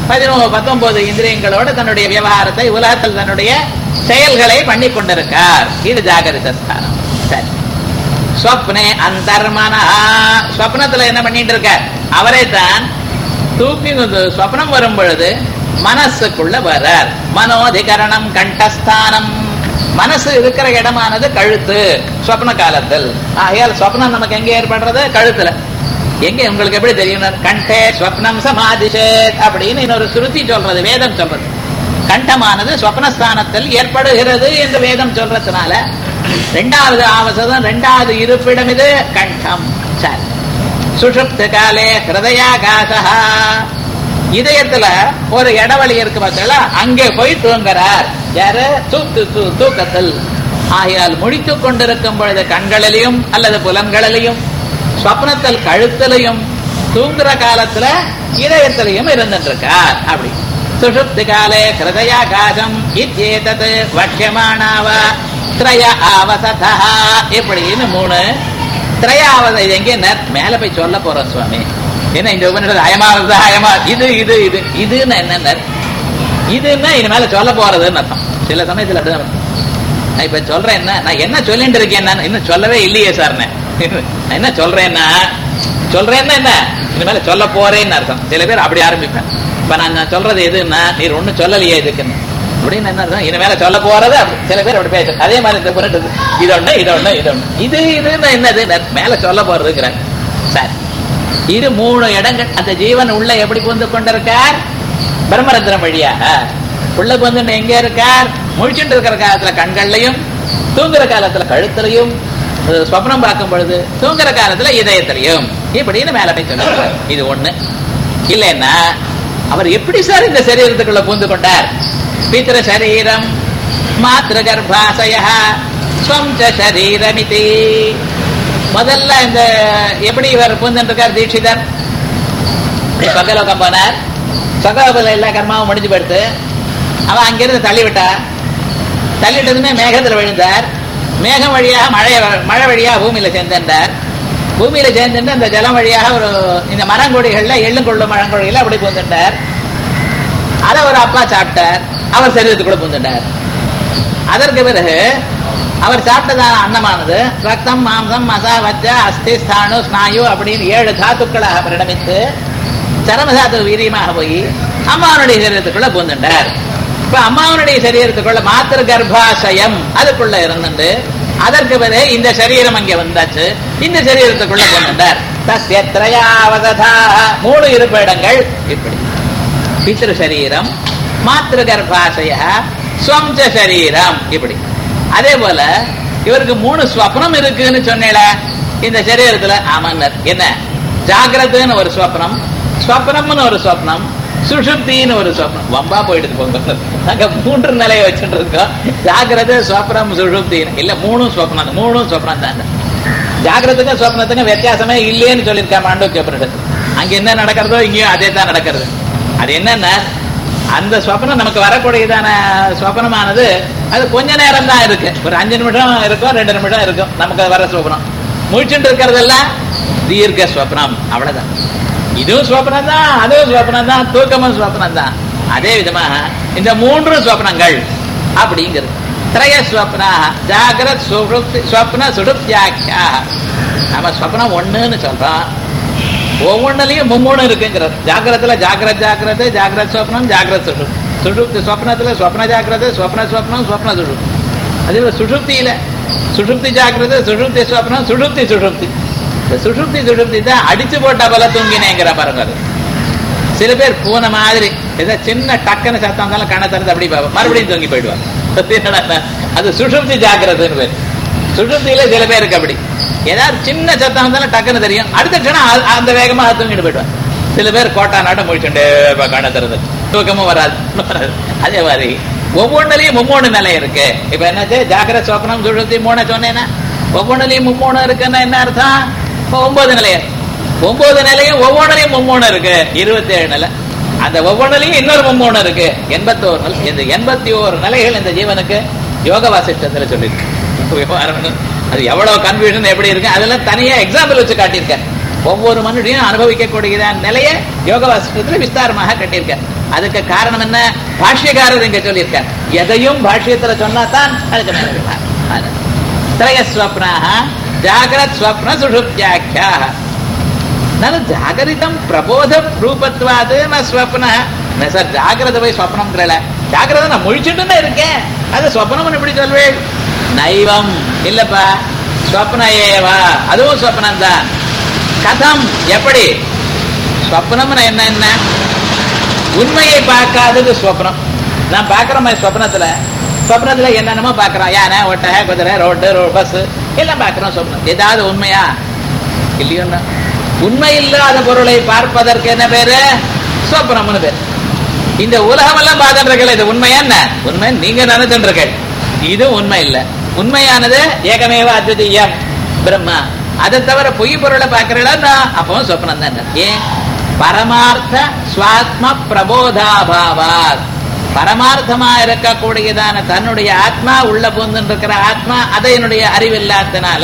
19 இந்திரியங்களோடு தன்னுடைய விவகாரத்தை உலகத்தில் தன்னுடைய செயல்களை பண்ணி கொண்டிருக்கார். இது ஜாகரித ஸ்தானம். சரி, ஸ்வப்னே அந்தர்மனா, ஸ்வப்னத்துல என்ன பண்ணிட்டு இருக்கார்? அவரே தான் தூக்கி ஸ்வப்னம் வரும் பொழுது மனசுக்குள்ள வர்றார். மனோதிகரணம் கண்டஸ்தானம், மனசு இருக்கிற இடமானது கழுத்து ஸ்வப்ன காலத்தில். ஆகையால் ஸ்வப்னம் நமக்கு எங்க ஏற்படுறது? கழுத்துல. எங்க உங்களுக்கு எப்படி தெரியும்? கண்டே ஸ்வப்னம் சமாதிஷேத் அப்படின்னு இன்னொரு சுருதி சொல்றது, வேதம் சொல்றது. கண்டமானது ஸ்வப்னஸ்தானத்தில் ஏற்படுகிறது என்று வேதம் சொல்றதுனால 2வது ஆவசதம், 2வது இருப்பிடம் இது கண்டம். சரி, சுஷுப்த காலே ஹிருதயாகாசா, இதயத்துல ஒரு இடவெளி இருக்கு பார்த்தீங்களா, அங்கே போய் தூங்குறார். யாரு? தூக்கத்தில். ஆகையால் முடித்துக் கொண்டிருக்கும் பொழுது கண்களிலையும் அல்லது புலன்களிலையும், ஸ்வப்னத்தில் கழுத்திலையும், தூங்குற காலத்துல இதயத்திலையும் இருந்துட்டு இருக்கார். அப்படி சுஷுப்தி காலே ஹிருதயாகாசம் இத்யேதத் வக்ஷ்யமானாவ த்ரய ஆவசதா இப்படின்னு 3 திரையாவத. இது எங்கே மேல போய் சொல்ல போறோம் சுவாமி. என்ன இந்த உபநிஷத்து அயமாவதா அயமா, இது இது இது இதுன்னு என்ன, இதுன்னா இது மேல சொல்ல போறதுன்னு அர்த்தம். சில சமயத்துல அப்படிதான் நான் இப்ப சொல்றேன். என்ன நான் என்ன சொல்லிட்டு இருக்கேன்? நான் இன்னும் சொல்லவே இல்லையே சார். நான் என்ன சொல்றேன்னா என்ன இது மேல சொல்ல போறேன்னு அர்த்தம். சில பேர் அப்படி ஆரம்பிப்பேன். இப்ப நான் சொல்றது எதுன்னா, நீர் ஒண்ணும் சொல்லலையே இதுக்குன்னு அப்படின்னு என்ன அர்த்தம்? இது மேல சொல்ல போறது. சில பேர் அப்படி பேச. அதே மாதிரி இந்த புரட்டு இதொன்னு இதொன்னு இதொன்னு இது இதுன்னு என்னது மேல சொல்ல போறதுங்கிறார். சரி, இது 3 இடங்கள். அந்த ஜீவன் உள்ள எப்படி புந்து கொண்டிருக்கார்? பிரம்மரந்திரம் வழியாக உள்ள புந்து எங்க இருக்கார்? முழிச்சுட்டு இருக்கிற காலத்துல கண்கள்லையும், தூங்குற காலத்துல கழுத்துலையும், ஸ்வப்னம் பார்க்கும் பொழுது தூங்குற காலத்துல இதயத்திலையும், இப்படின்னு மேல போய் சொல்லுறார். இது ஒண்ணு. இல்லைன்னா அவர் எப்படி சார் இந்த சரீரத்துக்குள்ள பூந்து கொண்டார்? பித்ரு சரீரம் மாத்ரு கர்ப்பாசய ஸ்வம் ச சரீரமிதி. முதல்ல இந்த எப்படி இவர் பூந்துட்டு இருக்கார்? தீட்சிதர் சொர்க்கலோகம் போனார். சொர்க்கலோகத்துல எல்லா கர்மாவும் முடிஞ்சு போயிடுத்து. அவன் அங்கிருந்து தள்ளிவிட்டார். தள்ளிட்டதுமே மேகத்துல விழுந்தார். மேகம் வழியாக மழை வழியாக பூமியில சேர்ந்தார். பூமியில சேர்ந்து அந்த ஜலம் வழியாக ஒரு இந்த மரங்கொடிகள்ல எள்ளுங்கொள்ளும் மரங்கொடிகள் அப்படி பூந்துட்டார். அதை ஒரு அப்பா சாப்பிட்டார். அவர் சரீரத்துக்குள்ள பூந்துட்டார். அதற்கு பிறகு அவர் சாப்பிட்டதான அன்னமானது ரத்தம், மாம்சம், மசா, வச்ச, அஸ்தி, ஸ்தானு, ஸ்நாயு அப்படின்னு 7 தாத்துக்களாக பரிணமித்து சரமதாத்து வீரியமாக போய் அம்மாவனுடைய சரீரத்துக்குள்ள பூந்துட்டார். இப்ப அம்மாவனுடைய சரீரத்துக்குள்ள மாத்திரு கர்ப்பாசயம் அதுக்குள்ள இருந்துட்டு அதற்கு பிறகு இந்த சரீரம் அங்கே வந்தாச்சு. இந்த சரீரத்துக்குள்ள கொண்டார். தஸ்யத்ரயாவததா 3 இருப்பிடங்கள். இப்படி பித்ரு சரீரம், மாத்ரு கர்ப்பாசய, ஸ்வம்ச சரீரம். இப்படி அதே போல இவருக்கு 3 ஸ்வப்னம் இருக்குன்னு சொன்னேல இந்த சரீரத்துல. ஆமாண்ணர். என்ன? ஜாகிரதுன்னு ஒரு ஸ்வப்னம், ஸ்வப்னம்னு ஒரு ஸ்வப்னம், சுஷுப்தின்னு ஒரு ஸ்வப்னம். வம்பா போயிடுது போங்க. நாங்க 3 நிலையை வச்சுட்டு இருக்கோம். ஜாகிரத, ஸ்வப்னம், சுஷுப்தி. இல்ல 3 ஸ்வப்னம். 3 ஸ்வப்னம் தான். ஜாகிரத்துக்கும் ஸ்வப்னத்துக்கும் வித்தியாசமே இல்லையேன்னு சொல்லியிருக்கா மாண்டூக்கிய உபனிஷத்து. அங்க என்ன நடக்கிறதோ இங்கேயும் அதே தான் நடக்கிறது. அது என்னன்னா அந்த ஸ்வப்னம் நமக்கு வரக்கூடியதான ஸ்வப்னமானது அது கொஞ்ச நேரம் தான் இருக்கு. ஒரு 5 நிமிஷம் இருக்கும், 2 நிமிஷம் இருக்கும் நமக்கு வர ஸ்வப்னம். முழிச்சுட்டு இருக்கிறதெல்லாம் தீர்க்க ஸ்வப்னம். அவ்வளவுதான். இதுவும் ஸ்வப்னம் தான், அதுவும் ஸ்வப்னம் தான், தூக்கமும் ஸ்வப்னம் தான். அதே விதமாக இந்த 3 ஸ்வப்னங்கள் அப்படிங்கிறது. திரய ஸ்வப்னா ஜாகிரத் சுஷுப்தி ஸ்வப்ன சுஷுப்தியாக்யா. நம்ம ஸ்வப்னம் 1ன்னு சொல்றோம். ஒவ்வொன்றுலயும் 3 இருக்குங்கிறது. ஜாகிரத்துல ஜாகிரத் ஜாகிரத, ஜாகிரத் ஸ்வப்னம், ஜாகிரத் சுஷுப்தி. சுஷுப்தி ஸ்வப்னத்துல ஸ்வப்ன ஜாகிரத, ஸ்வப்ன ஸ்வப்னம், ஸ்வப்ன சுஷுப்தி. அதே போல சுஷுப்தியில சுஷுப்தி ஜாகிரத, சுஷுப்தி ஸ்வப்னம், சுஷுப்தி சுஷுப்தி. சுஷுப்தி சுஷுப்தி தான் அடிச்சு போட்ட போல தூங்கினேங்கிற பாருங்க. சில பேர் பூனை மாதிரி ஏதாவது சின்ன டக்குன்னு சத்தம் இருந்தாலும் கண்ணை திறந்து அப்படி மறுபடியும் தூங்கி போயிடுவாங்க. அது சுஷுப்தி ஜாகிரதுன்னு பேர். சுஷுப்தியில சில பேருக்கு அப்படி ஏதாவது சின்ன சத்தம் இருந்தாலும் டக்குன்னு தெரியும், அடுத்த க்ஷணம் அந்த வேகமா தூங்கிட்டு போயிடுவாங்க. சில பேர் கோட்டா நாட்டம் முடிச்சுட்டு கண்ணை திறந்து தூக்கமும் வராது. அதே மாதிரி ஒவ்வொன்றுலயும் 3 நிலை இருக்கு. இப்ப என்னாச்சு? ஜாகிரத் ஸ்வப்னம் சுஷுப்தி 3 சொன்னேன்னா ஒவ்வொன்றுலயும் 3 இருக்குன்னா என்ன அர்த்தம்? 9 நிலையம். 9 நிலையும் ஒவ்வொன்றுலயும் 3 இருக்கு. 27 நிலை. அந்த ஒவ்வொன்றுலயும் இன்னொரு 3 இருக்கு. 81 நிலை. இந்த 81 நிலைகள் இந்த ஜீவனுக்கு யோக வாசிஷ்டத்துல சொல்லிருக்கு. அது எவ்வளவு கன்ஃபியூஷன் எப்படி இருக்கு அதெல்லாம் தனியா எக்ஸாம்பிள் வச்சு காட்டியிருக்க. ஒவ்வொரு மனுஷனையும் அனுபவிக்கக்கூடிய நிலையை யோக வாசிஷ்டத்துல விஸ்தாரமாக கட்டியிருக்க. அதுக்கு காரணம் என்ன? பாஷ்யக்காரர் இங்க சொல்லியிருக்க. எதையும் பாஷ்யத்துல சொன்னாதான் அதுக்கு மேல திரயஸ்வப்னாக ஜாகிரத் ஸ்வப்ன சுஷுப்தியாக்யா. ஜாகரிதம் பிரபோத ரூபத்வாது ந ஸ்வப்ன. சார் ஜாகிரத போய் ஸ்வப்னம் ஜாகிரத நான் முழிச்சுட்டு இருக்கேன், அது ஸ்வப்னம் எப்படி சொல்வேன்? நைவம் இல்லப்பா, ஸ்வப்ன ஏவா, அதுவும் ஸ்வப்னம் தான். கதம் எப்படி? ஸ்வப்னம்னு என்ன? உண்மையை பார்க்காதது ஸ்வப்னம். நான் பார்க்கிறோம் ஸ்வப்னத்துல. ஸ்வப்னத்துல என்னென்னமோ பார்க்கிறோம். யானை, ஒட்டகை, குதிரை, ரோடு, பஸ் எல்லாம் பார்க்கிறோம். ஸ்வப்னம் ஏதாவது உண்மையா? இல்லையோன்னா உண்மை இல்லாத பொருளை பார்ப்பதற்கு என்ன பேரு? ஸ்வப்னம்னு பேரு. இந்த உலகம் எல்லாம் பார்த்துட்டு இது உண்மையா? என்ன உண்மை? நீங்க நினைச்சுட்டு இது உண்மை இல்ல. உண்மையானது ஏகமேவ அத்விதீயம் பிரம்மா. அதை தவிர பொய் பொருளை பார்க்கிறீங்களா? அப்போ சொப்னம் தான். ஏன்? பரமார்த்த ஸ்வாத்ம பிரபோதாபாவாத். பரமார்த்தமா இருக்கக்கூடியதான தன்னுடைய ஆத்மா உள்ள புந்து இருக்கிற ஆத்மா அதையினுடைய அறிவில்லாதனால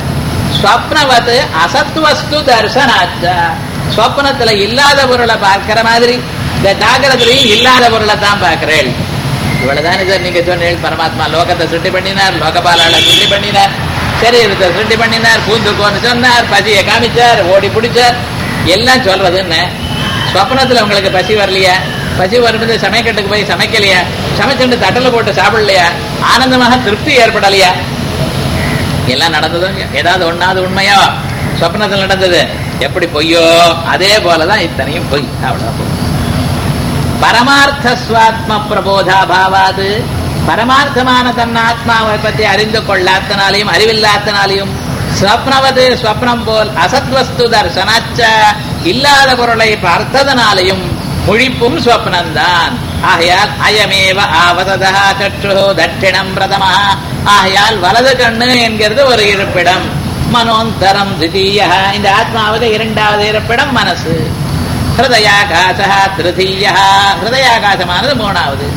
ஸ்வப்னவத் அசத்வஸ்து தர்சனாச்ச. ஸ்வப்னத்துல இல்லாத பொருளை பார்க்கிற மாதிரி இந்த ஜாகிரத்திலையும் இல்லாத பொருளை தான் பார்க்கிறேன். இவ்வளவுதான் சார் நீங்க சொன்னீங்க. பரமாத்மா லோகத்தை சுட்டி பண்ணினார், லோகபாலால சுட்டி பண்ணினார், சரீரத்தை சுட்டி பண்ணினார், பூந்துக்கோன்னு சொன்னார், பசியை காமிச்சார், ஓடி பிடிச்சார், எல்லாம் சொல்றதுன்னு. ஸ்வப்னத்துல உங்களுக்கு பசி வரலையா? பசி வரும்போது சமைக்கட்டுக்கு போய் சமைக்கலையா? சமைச்சுட்டு தட்டல போட்டு சாப்பிடலையா? ஆனந்தமாக திருப்தி ஏற்படலையா? எல்லாம் நடந்ததும் ஏதாவது ஒன்னாவது உண்மையோ? சொப்னத்தில் நடந்தது எப்படி பொய்யோ அதே போலதான் இத்தனையும் பொய். அவ்வளவு. பரமார்த்த ஸ்வாத்ம பிரபோதா பாவாது. பரமார்த்தமான தன் ஆத்மாவை பற்றி அறிந்து கொள்ளாத்தனாலையும் அறிவில்லாத்தனாலையும் ஸ்வப்னவது ஸ்வப்னம் போல் அசத்வஸ்து தர்சனாச்ச இல்லாத பொருளை பார்த்ததனாலையும் முழிப்பும் ஸ்வப்னம்தான். ஆகையால் அயமேவ ஆவததா சற்று தட்சிணம் பிரதமா. ஆகையால் வலது கண்ணு என்கிறது ஒரு இருப்பிடம். மனோந்தரம் திதீய. இந்த ஆத்மாவுக்கு 2வது இருப்பிடம் மனசு. ஹிருதயாகாச திருதீய. ஹிருதயாகாசமானது 3வது.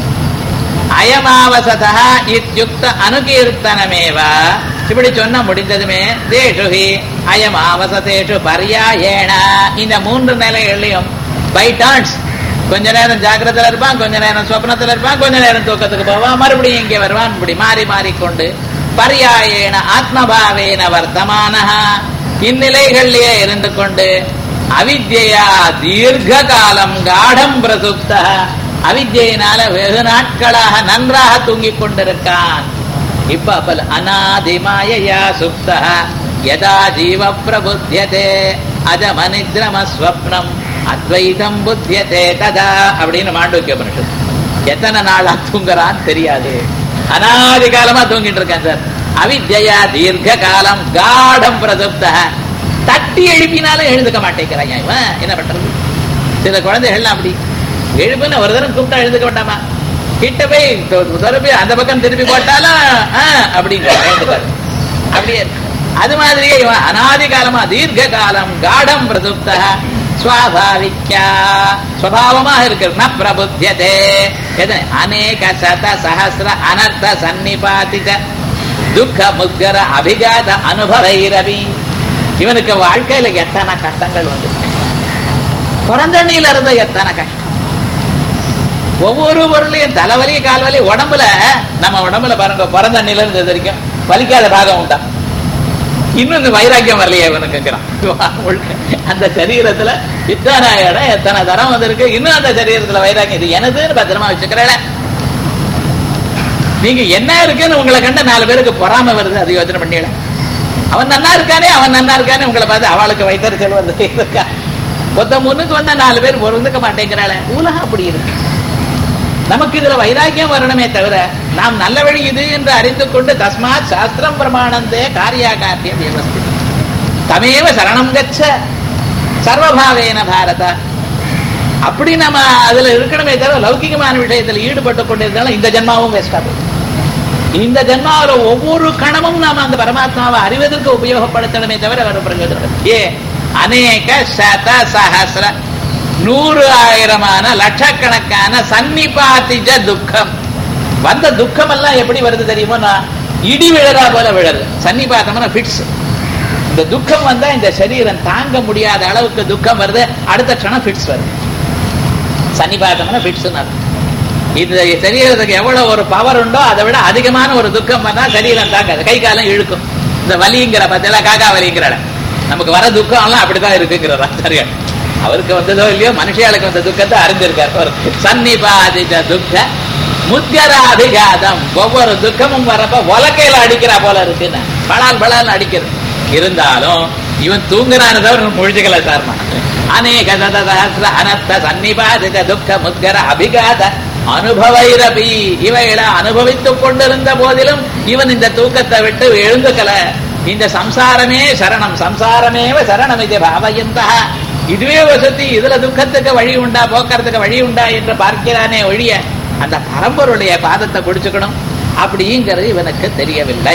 அயமாவசதா இத்யுக்த அனுகீர்த்தனமேவா. இப்படி சொன்ன முடிந்ததுமே தேஷுஹி அயமாவசதேஷு பர்யாயேண. இந்த 3 நிலைகளையும் பை டான்ஸ் கொஞ்ச நேரம் ஜாகிரத்தில் இருப்பான், கொஞ்ச நேரம் சொப்னத்தில் இருப்பான், கொஞ்ச நேரம் தூக்கத்துக்கு போவான், மறுபடியும் இங்கே வருவான். இப்படி மாறி மாறிக்கொண்டு பர்யாயேன ஆத்மபாவேன வர்த்தமான இந்நிலைகளிலேயே இருந்து கொண்டு அவித்யா தீர்க்க காலம் காடம் பிரசுப்த. அவித்யினால வெகு நாட்களாக நன்றாக தூங்கிக் கொண்டிருக்கான். இப்ப அப்பல் அநாதிமாயயா சுப்தா யதா ஜீவ பிரபுத்தியதே அஜமனித்ரமஸ்வப்னம் அத்வைதம் புத்தியதே ததா அப்படின்னு மாண்டூக்கிய உபனிஷத். எத்தனை நாளா தூங்குறான்னு தெரியாது, அநாதி காலமா தூங்கிட்டு இருக்கேன் சார். அவித்யா தீர்க்க காலம் காடம் பிரசுப்த, தட்டி எழுப்பினாலும் எழுந்துக்க மாட்டேங்கிறான். இவன் என்ன பண்றது? சில குழந்தைகள்லாம் அப்படி எழுப்புன்னு ஒரு தரம் கூப்பிட்டா எழுந்துக்க வேண்டாமா, கிட்ட போய் திருப்பி அந்த பக்கம் திருப்பி போட்டாலும் அப்படிங்கிற அப்படியே. அது மாதிரியே இவன் அநாதி காலமா தீர்க்க காலம் காடம் பிரசுப்த ஸ்வாபாவிக்கா ஸ்வபாவமாக இருக்கிறது. ந பிரபுத்தியதே அநேக சத சஹஸ்ர அனர்த்த சன்னிபாதித துக்க முத்கர அபிகாத அனுபவைரவி. இவனுக்கு வாழ்க்கையில எத்தனை கஷ்டங்கள் வந்து, பிறந்தண்ணியில இருந்த எத்தனை கஷ்டம். ஒவ்வொரு பொருளையும் தலைவலி கால்வலி உடம்புல, நம்ம உடம்புல பாருங்க பிறந்தண்ணில இருந்து வரைக்கும் வலிக்காத பாகம் உண்டா? இன்னும் இந்த வைராக்கியம் வரலையே இவனுக்குங்கிறான். அந்த சரீரத்துல இத்தனை இடம் எத்தனை தரம் வந்திருக்கு, இன்னும் அந்த சரீரத்துல வைராக்கியம் இது எனதுன்னு பத்திரமா வச்சுக்கிறேன். நீங்க என்ன இருக்குன்னு உங்களை கண்ட 4 பேருக்கு பொறாம வருது, அது யோசனை பண்ணிட. அவன் நல்லா இருக்கானே அவன் நல்லா இருக்கானே உங்களை பார்த்து அவளுக்கு வைத்தறிச்சல் வந்து இருக்கா. மொத்த முன்னுக்கு வந்தா 4 பேர் பொருந்துக்க மாட்டேங்கிறாள். உலகம் அப்படி இருக்கு. நமக்கு இதுல வைராக்கியம் வரணுமே தவிர நாம் நல்ல வழி இது என்று அறிந்து கொண்டு தஸ்மாத் சாஸ்திரம் பிரமாணந்தே காரியாகாரியம் வியவஸ்தி தமேவ சரணம் கச்ச சர்வபாவேன பாரத. அப்படி நம்ம அதுல இருக்கணுமே தவிர லௌகிகமான விஷயத்துல ஈடுபட்டு கொண்டிருந்தாலும் இந்த ஜென்மாவும் வேஸ்டா போகும். இந்த ஜென்மாவில ஒவ்வொரு கணமும் நாம அந்த பரமாத்மாவை அறிவதற்கு உபயோகப்படுத்தணுமே தவிர வர பிரயோஜனம். அநேக சத சஹஸ்ர 100,000 லட்சக்கணக்கான சன்னிபாதிஜ துக்கம். வந்த துக்கம் எல்லாம் எப்படி வருது தெரியுமோ, இடி விழறா போல விழறது. சன்னிபாதம்னா ஃபிட்ஸ். இந்த துக்கம் வந்தா இந்த சரீரம் தாங்க முடியாத அளவுக்கு துக்கம் வருது, அடுத்த க்ஷணம் ஃபிட்ஸ் வருது. சன்னிபாதம்னா ஃபிட்ஸ். இந்த சரீரத்துக்கு எவ்வளவு ஒரு பவர் உண்டோ அதை விட அதிகமான ஒரு துக்கம் வந்தா சரீரம் தாங்காது, கை காலம் இழுக்கும். இந்த வலிங்கிற பத்தில காக்கா வலிங்கிற நமக்கு வர துக்கம் எல்லாம் அப்படிதான் இருக்குங்கிறார் ஆச்சாரியர். அவருக்கு வந்ததோ இல்லையோ மனுஷியாளுக்கு வந்த துக்கத்தை அறிந்திருக்கார். சன்னிபாதித துக்க முத்கராபிகாதம். ஒவ்வொரு துக்கமும் வரப்ப உலக்கையில அடிக்கிறா போல இருக்குன்னு பலால் பலால் அடிக்கிறது. இருந்தாலும் இவன் தூங்குறான்னு தவிர முழிச்சுக்கல சார்மா. அநேக சதசஹஸ்ர அனர்த்த சன்னிபாதித துக்க முத்கர அபிகாத அனுபவைரபி. இவைகளை அனுபவித்துக் கொண்டிருந்த போதிலும் இவன் இந்த தூக்கத்தை விட்டு எழுந்துக்கல. இந்த சம்சாரமே சரணம், சம்சாரமேவ சரணம் இது பாவயந்தா. இதுவே வசதி, இதுல துக்கத்துக்கு வழி உண்டா, போக்குறதுக்கு வழி உண்டா என்று பார்க்கிறானே ஒழிய அந்த பரம்பருடைய பாதத்தை குடிச்சுக்கணும் அப்படிங்கிறது இவனுக்கு தெரியவில்லை.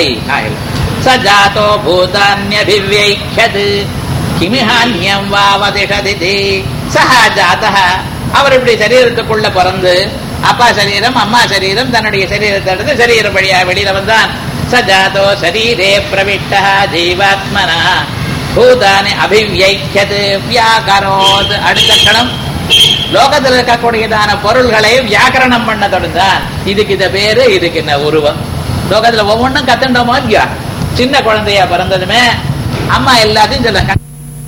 சஜாதோ பூதான்யபிவ்யைக்ஷது கிமிஹான்யம் வாவதிஷதிதி சஹா ஜாதஹ. அவர் இப்படி சரீரத்துக்குள்ள பிறந்து அப்பா சரீரம் அம்மா சரீரம் தன்னுடைய சரீரத்தை எடுத்து சரீரம் வழியா வெளியில வந்தான். சஜாதோ சரீரே பிரவிஷ்டா ஜீவாத்மனா பூதானி அபிவ்யைக்ஷது வியாகரோத். அடுத்த கணம் லோகத்தில் இருக்கக்கூடியதான பொருள்களை வியாக்கரணம் பண்ண தொடர்ந்தான். இதுக்கு இந்த பேரு, இதுக்கு என்ன உருவம். லோகத்துல ஒவ்வொன்றும் கத்துண்டோமோ இல்லையா? சின்ன குழந்தையா பிறந்ததுமே அம்மா எல்லாத்தையும் சொல்ல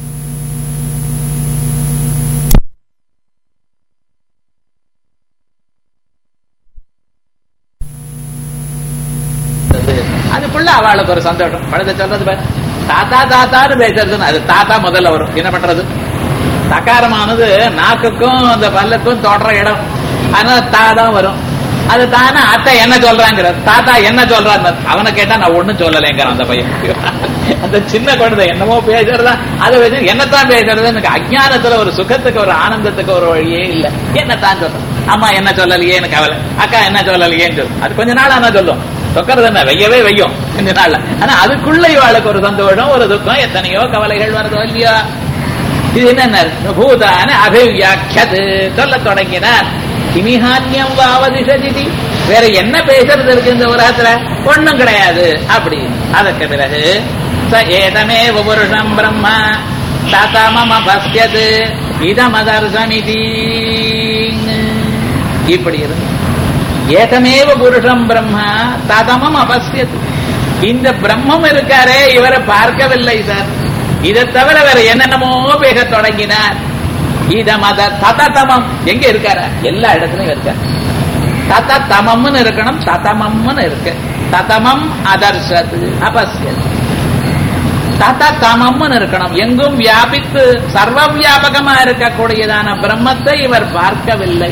அதுக்குள்ள அவளுக்கு ஒரு சந்தோஷம். பழத்தை சொல்றது தாத்தா தாத்தான்னு பேசுறதுன்னு, அது தாத்தா முதல்ல வரும். என்ன பண்றது? தக்காரமானது நாக்குக்கும் அந்த பல்லுக்கும் தோற்ற இடம், அதனால தாதான் வரும். அது தானே அத்தை என்ன சொல்றாங்கிற, தாத்தா என்ன சொல்றாங்க அவனை கேட்டா நான் ஒண்ணும் சொல்லலைங்கிற அந்த பையன். அந்த சின்ன குழந்தை என்னமோ பேசுறதா, அதை வச்சு என்னத்தான் பேசுறது. எனக்கு அஜ்ஞானத்துல ஒரு சுகத்துக்கு ஒரு ஆனந்தத்துக்கு ஒரு வழியே இல்லை. என்னத்தான் சொல்றேன், அம்மா என்ன சொல்லலையே எனக்கு கவலை, அக்கா என்ன சொல்லலையேன்னு சொல்லும். அது கொஞ்ச நாள் ஆனா சொல்லும், சொக்கிறது என்ன வெய்யவே வெய்யும் கொஞ்ச நாள்ல. ஆனா அதுக்குள்ள இவாளுக்கு ஒரு சந்தோஷம் ஒரு துக்கம், எத்தனையோ கவலைகள் வருதோ இல்லையா. இது என்ன பூதான அபிவ்யாக்கியது சொல்ல தொடங்கினார். கிமிஹான்யம் வாவதிஷதி. வேற என்ன பேசுறது இருக்கு இந்த உலகத்துல? ஒண்ணும் கிடையாது அப்படி. அதற்கு பிறகு ச ஏதமேவ புருஷம் பிரம்மா தாத்தா மம பஸ்யது இதமதர்சமிதி. இப்படி இருந்து ஏதமேவ புருஷம் பிரம்மா தாத்தமம் அபஸ்யது. இந்த பிரம்மம் இருக்காரே இவரை பார்க்கவில்லை சார். இதை தவிர வேற என்னென்னமோ பேச தொடங்கினார். இதமத ததமம் எங்க இருக்கார? எல்லா இடத்துலயும் இருக்க. ததமம்னு இருக்கணும், ததமம்னு இருக்கு. ததமம் அதர்சது அபஸ்யது. ததமம்னு இருக்கணும். எங்கும் வியாபித்து சர்வ வியாபகமா இருக்கக்கூடியதான பிரம்மத்தை இவர் பார்க்கவில்லை.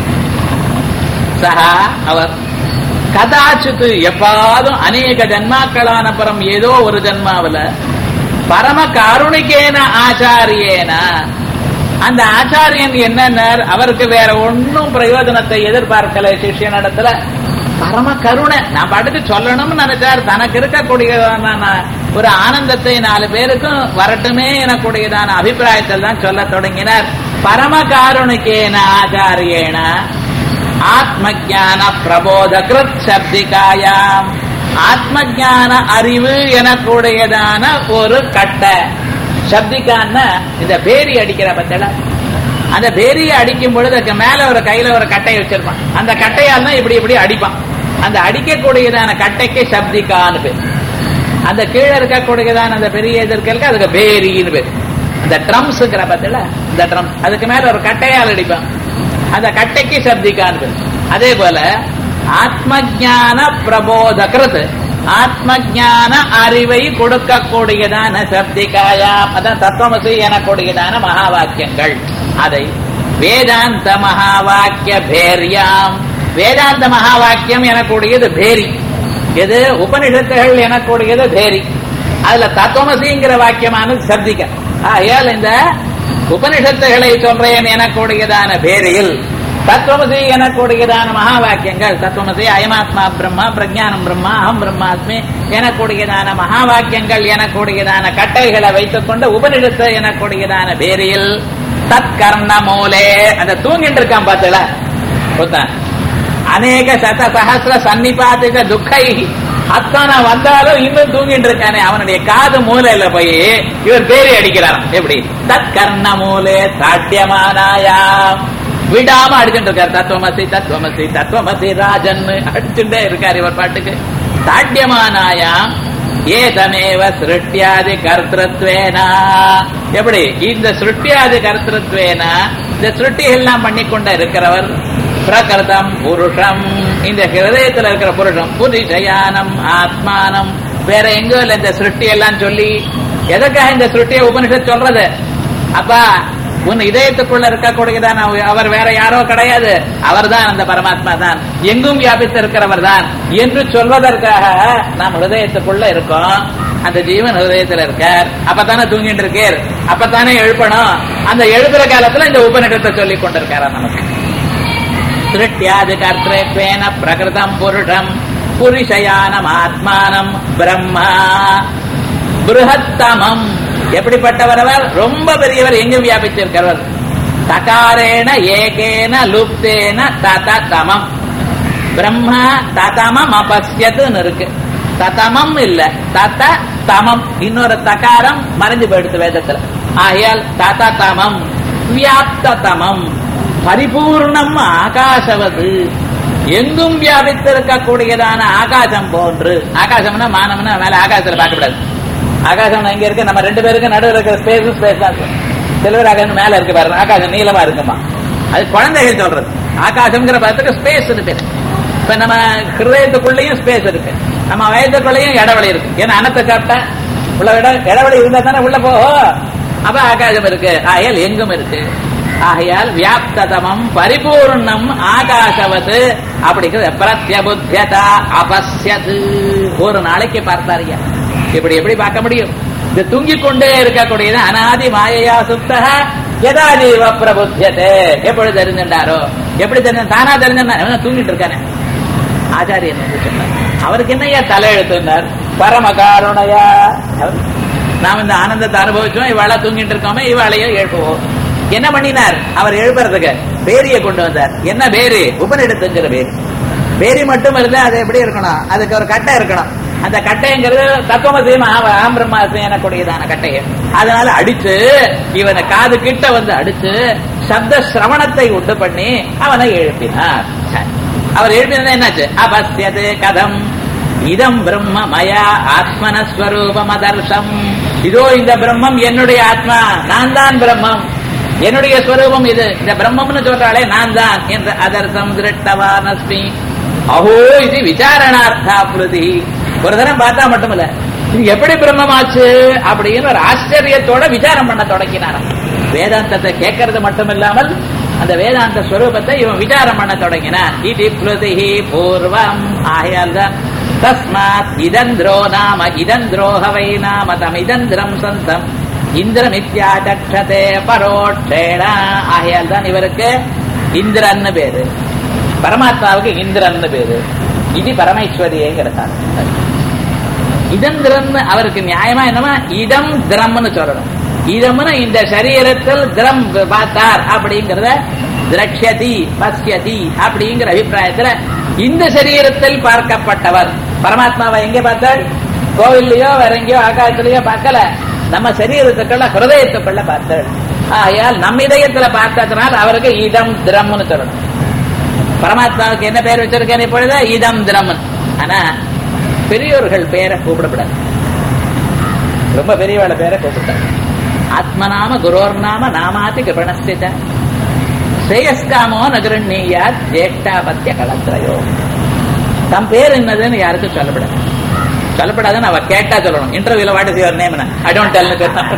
சஹா அவர் கதாச்சித்து எப்பாதும் அநேக ஜன்மாக்களான பரம் ஏதோ ஒரு ஜன்மாவில பரம காருணிகேன ஆச்சாரியேன அந்த ஆச்சாரியன் என்ன அவருக்கு வேற ஒன்னும் பிரயோஜனத்தை எதிர்பார்க்கல. சிஷ்யனிடத்துல பரம கருணை நான் பாட்டுக்கு சொல்லணும்னு நினைச்சார். தனக்கு இருக்கக்கூடியதான ஒரு ஆனந்தத்தை 4 பேருக்கும் வரட்டுமே எனக்கூடியதான அபிப்பிராயத்தில் தான் சொல்ல தொடங்கினார். பரம காருணிகேன ஆச்சாரியேன ஆத்ம ஞான பிரபோதகிருத் சப்திகாயாம் ஆத்ம ஞான அறிவு எனக்கூடியதான ஒரு கட்டை. சப்திகான்னா இந்த பேரி அடிக்கிற பத்தல, அந்த பேரியை அடிக்கும் பொழுது அதுக்கு மேல ஒரு கையில ஒரு கட்டையை வச்சிருப்பான். அந்த கட்டையால் தான் இப்படி இப்படி அடிப்பான். அந்த அடிக்கக்கூடியதான கட்டைக்கு சப்திகான்னு பேர். அந்த கீழே இருக்கக்கூடியதான அந்த பெரிய எதிர்க்கு அதுக்கு பேரின்னு பேர். அந்த ட்ரம்ஸ்ங்கிற பத்தல, இந்த ட்ரம் அதுக்கு மேல ஒரு கட்டையால் அடிப்பான். அந்த கட்டைக்கு சப்திகான்னு பேர். அதே போல ஆத்ம ஞான பிரபோதகிருத் ஆத்ம ஞான அறிவை கொடுக்கக்கூடியதான சப்திகாயா அதான் தத்துவமசி எனக்கூடியதான மகா வாக்கியங்கள். அதை வேதாந்த மகா வாக்கிய பேரியாம் வேதாந்த மகா வாக்கியம் எனக்கூடியது பேரி. எது உபனிஷத்துகள் எனக்கூடியது பேரி. அதுல தத்துவமசிங்கிற வாக்கியமானது சப்திக. ஆகையால் இந்த உபனிஷத்துகளை சொல்றேன் எனக்கூடியதான பேரியில் தத்துவமசி எனக்கூடியதான மகா வாக்கியங்கள் தத்துவமசி அயமாத்மா பிரம்மா பிரஜானம் பிரம்மா அகம் பிரம்மாஸ்மி எனக்கூடியதான மகா வாக்கியங்கள் எனக்கூடியதான கட்டைகளை வைத்துக் கொண்டு உபனிஷத்து எனக்கூடியதான பேரியில் தற்கர்ண மூலே அந்த தூங்கிட்டு இருக்கான் பார்த்தல அநேக சத சஹசிர சன்னிபாத்திக துக்கை அத்தான வந்தாலும் இன்னும் தூங்கிட்டு இருக்கானே அவனுடைய காது மூலையில போய் இவர் பேரி அடிக்கிறாராம். எப்படி தற்கர்ண மூலே சாட்டியமானாயா விடாம அடிச்சுட்டு இருக்காரு. தத்துவமசி தத்துவமசி தத்துவமசி ராஜன் அடிச்சுட்டே இருக்காரு இவர் பாட்டுக்கு. சாட்டியமானாயா ஏதமேவ சிருஷ்டியாதி கர்த்திருத்வேனா எப்படி இந்த சிருஷ்டியாதி கர்த்திருத்வேனா இந்த சிருஷ்டிகள்லாம் பண்ணிக்கொண்ட இருக்கிறவர் பிரகிருதம் புருஷம் இந்த ஹிருதயத்தில் இருக்கிற புருஷம் புரிஷயானம் ஆத்மானம் வேற எங்கோ இல்ல. இந்த சிருஷ்டி எல்லாம் சொல்லி எதற்காக இந்த சிருஷ்டியை உபனிஷத் சொல்றது? அப்பா உன் இதயத்துக்குள்ள இருக்கக்கூடியதான் அவர் வேற யாரோ கிடையாது, அவர் தான் அந்த பரமாத்மா தான், எங்கும் வியாபித்து இருக்கிறவர் தான் என்று சொல்வதற்காக நாம் ஹிருதயத்துக்குள்ள இருக்கோம். அந்த ஜீவன் ஹிருதயத்தில் இருக்கார். அப்பத்தானே தூங்கிட்டு இருக்கார், அப்பத்தானே எழுப்பணும். அந்த எழுப்புற காலத்துல இந்த உபநிடத்தை சொல்லிக் கொண்டிருக்காரா நமக்கு. சிருஷ்டியாது கர்த்திரேன பிரகிருதம் புருஷம் புரிஷயானம் ஆத்மானம் பிரம்மா பிருஹத்தமம் எப்படிப்பட்டவர் அவர்? ரொம்ப பெரியவர், எங்கும் வியாபிச்சிருக்கிறவர். தகாரேன ஏகேன லுப்தேன ததமம் பிரம்மா ததமம் அபஸ்யத்துன்னு இருக்கு. ததமம் இல்ல தத தமம், இன்னொரு தகாரம் மறைஞ்சு போயிடுத்து வேதத்துல. ஆகையால் ததமம் வியாப்தமம் பரிபூர்ணம் ஆகாசவது எங்கும் வியாபித்திருக்கக்கூடியதான ஆகாசம் போன்று. ஆகாசம்னா மானம்னா மேல ஆகாசத்துல பார்க்கக்கூடாது. ஆகாசம் எங்க இருக்கு? நம்ம 2 பேருக்கு நடுவில் இருக்கிற ஸ்பேஸ் ஸ்பேஸ் தான். சிலவர் ஆகாசம் மேல இருக்கு பாருங்க, ஆகாசம் நீளமா இருக்குமா, அது குழந்தைகள் சொல்றது. ஆகாசம்ங்கிற பதத்துக்கு ஸ்பேஸ் பேரு. இப்ப நம்ம ஹிருதயத்துக்குள்ளேயும் ஸ்பேஸ் இருக்கு, நம்ம வயதுக்குள்ளேயும் இடைவெளி இருக்கு. ஏன்னா அன்னத்தை சாப்பிட்டா உள்ள இடைவெளி இருந்தா தானே உள்ள போகும். அப்ப ஆகாசம் இருக்கு, ஆகையால் எங்கும் இருக்கு. ஆகையால் வியாப்தமம் பரிபூர்ணம் ஆகாசவது அப்படிங்கிறது. பிரத்யபுத்தியதா அபஸ்யது ஒரு நாளைக்கு பார்த்தாரியா இப்படி எப்படி பார்க்க முடியும்? இது தூங்கிக் கொண்டே இருக்கக்கூடியது அனாதி மாயையா சுப்தஹ யதா ஜீவ பிரபுத்தியதே. எப்படி தெரிஞ்சின்றாரோ, எப்படி தெரிஞ்ச தானா தெரிஞ்சா தூங்கிட்டு இருக்கானே. ஆச்சாரியன் என்று சொன்னார். அவருக்கு என்னையா தலையெழுத்துனார்? பரமகாருணையா. நாம் இந்த ஆனந்தத்தை அனுபவிச்சோம், இவாளா தூங்கிட்டு இருக்கோமே, இவாளையும் எழுப்புவோம். என்ன பண்ணினார்? அவர் எழுப்புறதுக்கு பேரியை கொண்டு வந்தார். என்ன பேரு? உபநிடத்துங்கிற பேரு. பேரி மட்டும் இருந்தா அது எப்படி இருக்கணும்? அதுக்கு ஒரு கட்டை இருக்கணும். அந்த கட்டைங்கிறது தத்துவமசி அகம் பிரம்மாஸ்மி எனக்கூடியதான கட்டையை. அதனால அடிச்சு இவனை காது கிட்ட வந்து அடிச்சு சப்த சிரவணத்தை உண்டு பண்ணி அவனை எழுப்பினார். அவர் எழுப்பினது என்னாச்சு? அபஸ்யது கதம் இதம் பிரம்ம மயா ஆத்மனஸ்வரூபம் அதர்சம். இதோ இந்த பிரம்மம் என்னுடைய ஆத்மா, நான் தான் பிரம்மம், என்னுடைய ஸ்வரூபம் இது. இந்த பிரம்மம்னு சொல்றாளே நான் தான் என்ற அதர்சம் திருட்டவானஸ்மி அஹோ இது விசாரணார்த்தாப்ருதி. ஒரு தரம் பார்த்தா மட்டுமில்ல, இது எப்படி பிரம்மமாச்சு அப்படின்னு ஒரு ஆச்சரியத்தோட விசாரம் பண்ண தொடங்கினாராம். வேதாந்தத்தை கேட்கறது மட்டும் இல்லாமல் அந்த வேதாந்த ஸ்வரூபத்தை இவன் விசாரம் பண்ண தொடங்கினான். இது பிருதிஹி பூர்வம். ஆகையால் தான் தஸ்மாத் இதந்திரோ நாம இதந்திரோஹவை நாம தம் இதந்திரம் சந்தம் இந்திரமித்யாச்சதே பரோட்சேண. ஆகையால் தான் இவருக்கு இந்திரன்னு பேரு, பரமாத்மாவுக்கு இந்திரன்னு பேரு. இது பரமேஸ்வரியங்கிறதார். இதந்திரன் அவருக்கு நியாயமா என்னமா இதம் திரம்னு சொல்லணும். இதம்னு இந்த சரீரத்தில் திரம் பார்த்தார் அப்படிங்கிறத திரக்ஷதி பஸ்யதி அப்படிங்கிற அபிப்பிராயத்துல இந்த சரீரத்தில் பார்க்கப்பட்டவர். பரமாத்மாவை எங்கே பார்த்தாள்? கோவில்லையோ வேற எங்கேயோ ஆகாசத்திலேயோ பார்க்கல, நம்ம சரீரத்துக்குள்ள ஹிருதயத்துக்குள்ள பார்த்தாள். ஆகையால் நம்ம இதயத்துல பார்த்ததுனால அவருக்கு இதம் திரம்னு சொல்லணும். பரமாத்மாவுக்கு என்ன பேர் வச்சிருக்கேன் இப்பொழுது? இதம் திரமன். ஆனா பெரியோர்கள் பேரை கூப்பிடப்படாது, ரொம்ப பெரியவாள பேரை கூப்பிட்டார். ஆத்மநாம குரோர் நாம நாமாதி கிருபணஸ்தித ஸ்ரேயஸ்காமோ நகரண்யாத் ஜேஷ்டாபத்திய கலத்திரையோ. தம் பேர் என்னதுன்னு யாருக்கும் சொல்லப்படாதுன்னு அவ கேட்டா சொல்லணும். இன்டர்வியூல what is your name? I don't tell.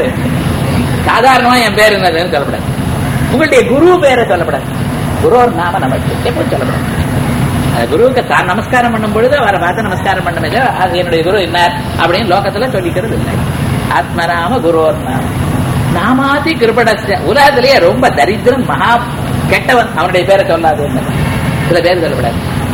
சாதாரணமா என் பேர் என்னதுன்னு சொல்லப்படாது. உங்களுடைய குரு பேரை சொல்லப்படாது. குரோர் நாம நமக்கு எப்படி சொல்லப்படாது. குருவுக்கு தான் நமஸ்காரம் பண்ணும் பொழுது அவரை பார்த்து நமஸ்காரம் பண்ண அது என்னுடைய குரு என்ன அப்படின்னு லோகத்துல சொல்லிக்கிறது இல்லை. ஆத்மநாம குரோர் நாம நாமாதி கிருபணஸ்ய. உலகத்திலேயே ரொம்ப தரித்திரம் மகா கெட்டவன் அவனுடைய பேரை சொல்லாது. சில பேர் சொல்லப்படாது.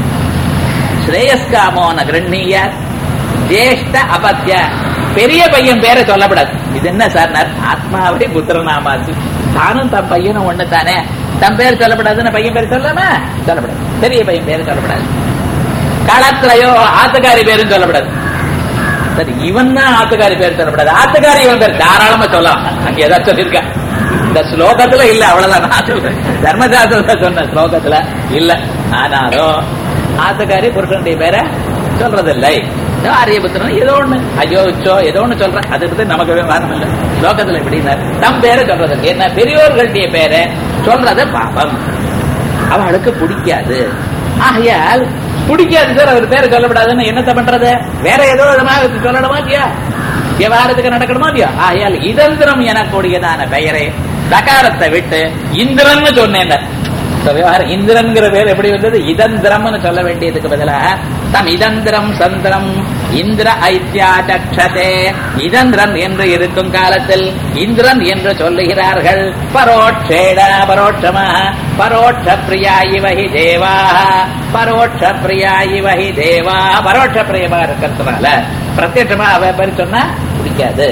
ஸ்ரேயஸ்காமோ நகரண்யா ஜேஷ்ட அபத்ய. பெரிய பையன் பேரை சொல்லப்படாது. இது என்ன சார்? ஆத்மாவே புத்திரநாமாச்சு. தானும் தன் பையனும் ஒண்ணு தானே, தன் பேர் சொல்லப்படாதுன்னு பையன் பேர் சொல்லாம சொல்லப்படாது. பெரிய பையன் பேரு சொல்லப்படாது. களத்திரையோ ஆத்துக்காரி பேரும் சொல்லப்படாது. சரி, இவன் தான் ஆத்துக்காரி பேர் சொல்லப்படாது. ஆத்துக்காரி இவன் பேர் தாராளமா சொல்லலாம். அங்க ஏதாவது சொல்லியிருக்க இந்த ஸ்லோகத்துல இல்ல, அவ்வளவுதான். தர்மசாஸ்திரத்துல சொன்ன ஸ்லோகத்துல இல்ல. ஆனாலும் ஆத்துக்காரி புருஷனுடைய பேரை சொல்றதில்லை. ஆரியபுத்திரன் ஏதோ ஒண்ணு அயோச்சோ ஏதோ ஒண்ணு சொல்றேன், அதுக்கு நமக்கு விவகாரம் இல்லை. லோகத்துல எப்படின்னா தம் பேரை சொல்றது என்ன? பெரியோர்களுடைய பேரை சொல்றது பாபம், அவளுக்கு பிடிக்காது. ஆகையால் பிடிக்காது சார் அவர் பேரை சொல்லப்படாதுன்னு என்னத்த பண்றது? வேற ஏதோ விதமாக சொல்லணுமா இல்லையா? விவகாரத்துக்கு நடக்கணுமா இல்லையா? ஆகையால் இதந்திரம் எனக்கூடியதான பெயரை தகாரத்தை விட்டு இந்திரன்னு சொன்னேன். விவகாரம் இந்திரன்கிற பேர் எப்படி வந்தது? இதந்திரம்னு சொல்ல வேண்டியதுக்கு பதிலாக தம் இதந்திரம் சந்திரம் இந்திர ஐத்தியாச்சதே. இதந்திரன் என்று இருக்கும் காலத்தில் இந்திரன் என்று சொல்லுகிறார்கள். பரோட்சேட பரோட்சமாக பரோட்ச பிரியா இவஹி தேவா பரோட்ச பிரியா இவஹி தேவா. பரோட்ச பிரியமா இருக்கிறதுனால பிரத்யட்சமா அவ பேர் சொன்னா பிடிக்காது.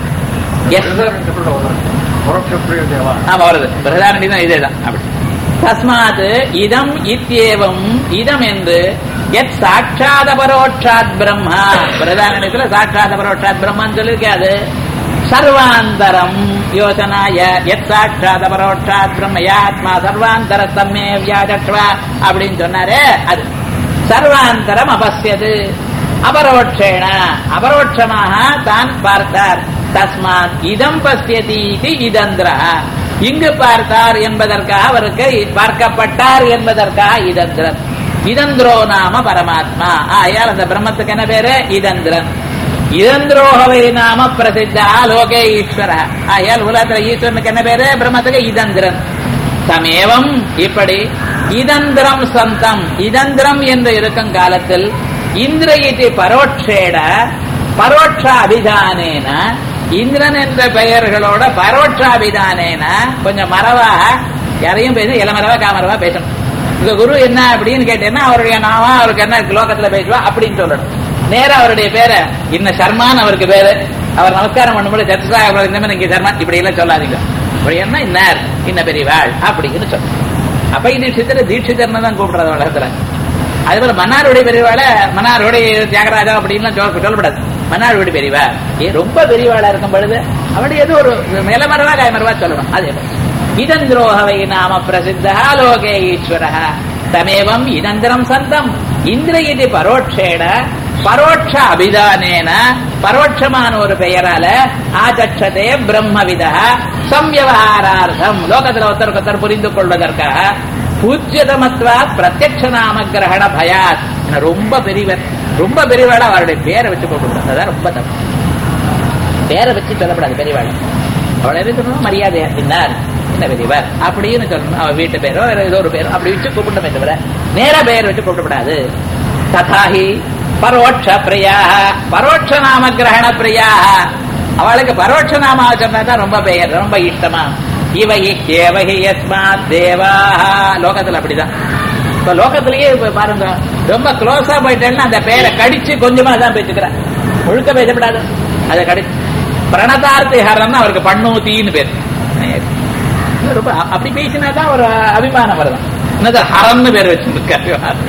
வருது பிரதானி தான் இதேதான். அப்படி தஸ்மாத் இதம் இத்யேவம் இதம் என்று எத் சாட்சாத பரோட்சாத் பிரம்மா. பிரதானத்துல சாட்சாத பரோட்சாத் பிரம்மன்னு சொல்லிருக்காது. சர்வாந்தரம் யோசனாய எத் சாட்சாத பரோட்சாத் பிரம்மயாத்மா சர்வாந்தர தம்மே வியாஜக்வா அப்படின்னு சொன்னாரே, அது சர்வாந்தரம் அபஸ்யது அபரோட்சேன அபரோட்சமாக தான் பார்த்தார். தஸ்மாத் இதம் பஸ்யதி இதந்திர. இங்கு பார்த்தார் என்பதற்காக அவருக்கு பார்க்கப்பட்டார் என்பதற்காக இதந்திரன். இதந்திரோ நாம பரமாத்மா. ஆயால் அந்த பிரம்மத்துக்கு என்ன பேரு? இதந்திரன். இதந்திரோகவை நாம பிரசித்தா லோகே ஈஸ்வர. ஆயால் உலகத்துல ஈஸ்வரனுக்கு என்ன பேரு? பிரம்மத்துக்கு இதந்திரன். தமேவம் இப்படி இதந்திரம் சந்தம் இதந்திரம் என்று இருக்கும் காலத்தில் இந்திரயிதி பரோட்சேட பரோட்ச அபிதானேன இந்திரன் என்ற பெயர்களோட பரோட்சாபிதானேன கொஞ்சம் மரவாக யாரையும் பேச இளமரவா காமரவா பேசணும். இந்த குரு என்ன அப்படின்னு கேட்டேன்னா அவருடைய நாமா அவருக்கு என்ன லோகத்துல பேசுவா அப்படின்னு சொல்லணும். நேரம் அவருடைய பேரை இன்ன சர்மான் அவருக்கு பேரு. அவர் நமஸ்காரம் பண்ணும்போது சத்ரா இங்க சர்மா இப்படி எல்லாம் சொல்லாதீங்க. இப்படி என்ன இன்னார் இன்ன பெரியவாள் அப்படின்னு சொல்லணும். அப்ப தீட்சிதர் தீட்சிதர்னு தான் கூப்பிடுறது உலகத்துல. அதே போல மன்னாருடைய பெரியவாளை மன்னாருடைய தியாகராஜா அப்படின்னு சொல்லப்படாது. மன்னாருடைய பெரியவா ரொம்ப பெரியவாளா இருக்கும் பொழுது அவருடைய ஏதோ ஒரு மேலமரவா காயமரவா சொல்லணும். அதே போல இதந்திரோகவை நாம பிரசித்தா லோகே ஈஸ்வர தமேவம் இதந்திரம் சந்தம் இந்திரயிதி பரோட்சேட பரோட்ச அபிதானேன பரோட்சமான ஒரு பெயரால ஆச்சதே பிரம்மவிதா சம்யவஹாரார்த்தம் லோகத்தில் ஒருத்தருக்கு ஒருத்தர் புரிந்து கொள்வதற்காக பூஜ்யதமத்வா பிரத்யக்ஷ நாம கிரகண பயாத். ரொம்ப பெரியவர், ரொம்ப பெரியவாள் அவருடைய பேரை வச்சு கூப்பிடுறது, அதான் ரொம்ப தப்பு. பேரை வச்சு சொல்லப்படாது பெரியவாள். அவளை இருக்கணும் மரியாதையா, இன்னார் என்ன பெரியவர் அப்படின்னு சொல்லணும். அவ வீட்டு பேரோ ஏதோ ஒரு பேரோ அப்படி வச்சு கூப்பிட்டமே தவிர நேர பெயர் வச்சு கூப்பிடப்படாது. ததாஹி பரோட்ச பிரியா, பரோட்ச நாம கிரகண பிரியா. அவளுக்கு பரோட்ச நாம சொன்னாதான் ரொம்ப பெயர், ரொம்ப இஷ்டமா. இவகி கேவகி யஸ்மாத் தேவா. லோகத்துல அப்படிதான். இப்ப லோகத்திலேயே பாருங்க, ரொம்ப க்ளோஸா போயிட்டேன்னா அந்த பேரை கடிச்சு கொஞ்சமா தான் பேசுக்கிறேன், முழுக்க பேசப்படாது. அதை கடிச்சு பிரணதார்த்தி ஹரன் அவருக்கு பண்ணூத்தின்னு பேர். ரொம்ப அப்படி பேசினாதான் ஒரு அபிமானம் வருதான். ஹரன்னு பேர் வச்சிருக்காரு,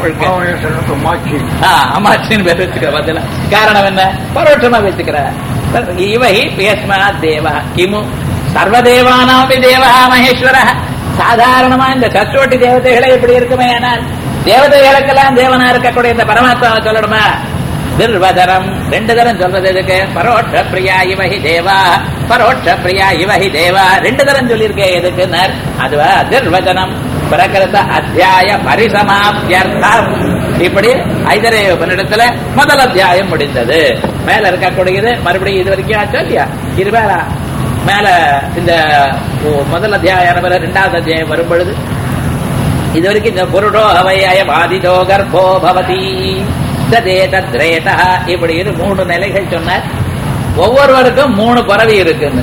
அமாச்சின்னு பேர் வச்சுக்கிற பதில. காரணம் என்ன? பரோட்சமா வச்சுக்கிற. இவை பேஸ்மா தேவா கிமு சர்வதேவானாபி தேவா மகேஸ்வர. சாதாரணமா இந்த சச்சோட்டி தேவதைகளே இப்படி இருக்குமே, ஆனால் தேவதைகளுக்கெல்லாம் தேவனா இருக்கக்கூடிய இந்த பரமாத்மாவை சொல்லணுமா? நிர்வதரம் ரெண்டு தரம் சொல்றது எதுக்கு? பரோட்ச பிரியா இவஹி தேவா, பரோட்ச பிரியா இவஹி தேவா ரெண்டு தரம் சொல்லியிருக்கேன் எதுக்கு? அதுவா நிர்வதனம் பிரகிருத அத்தியாய பரிசமாப்தியர்த்தம். இப்படி ஐதரேய உபநிடத்துல முதல் அத்தியாயம் முடிந்தது. மேல இருக்கக்கூடியது மறுபடியும் இது வரைக்கும் ஆச்சா இல்லையா? இருவேளா மேல இந்த முதல் அத்தியாயம் இரண்டாவது அத்தியாயம் வரும் பொழுது இது வரைக்கும் இந்த புருடோ அவையாய பாதிதோ கர்ப்போ பவதி தத்ரேதா இப்படி மூணு நிலைகள் சொன்னார். ஒவ்வொருவருக்கும் மூணு பறவை இருக்குன்னு.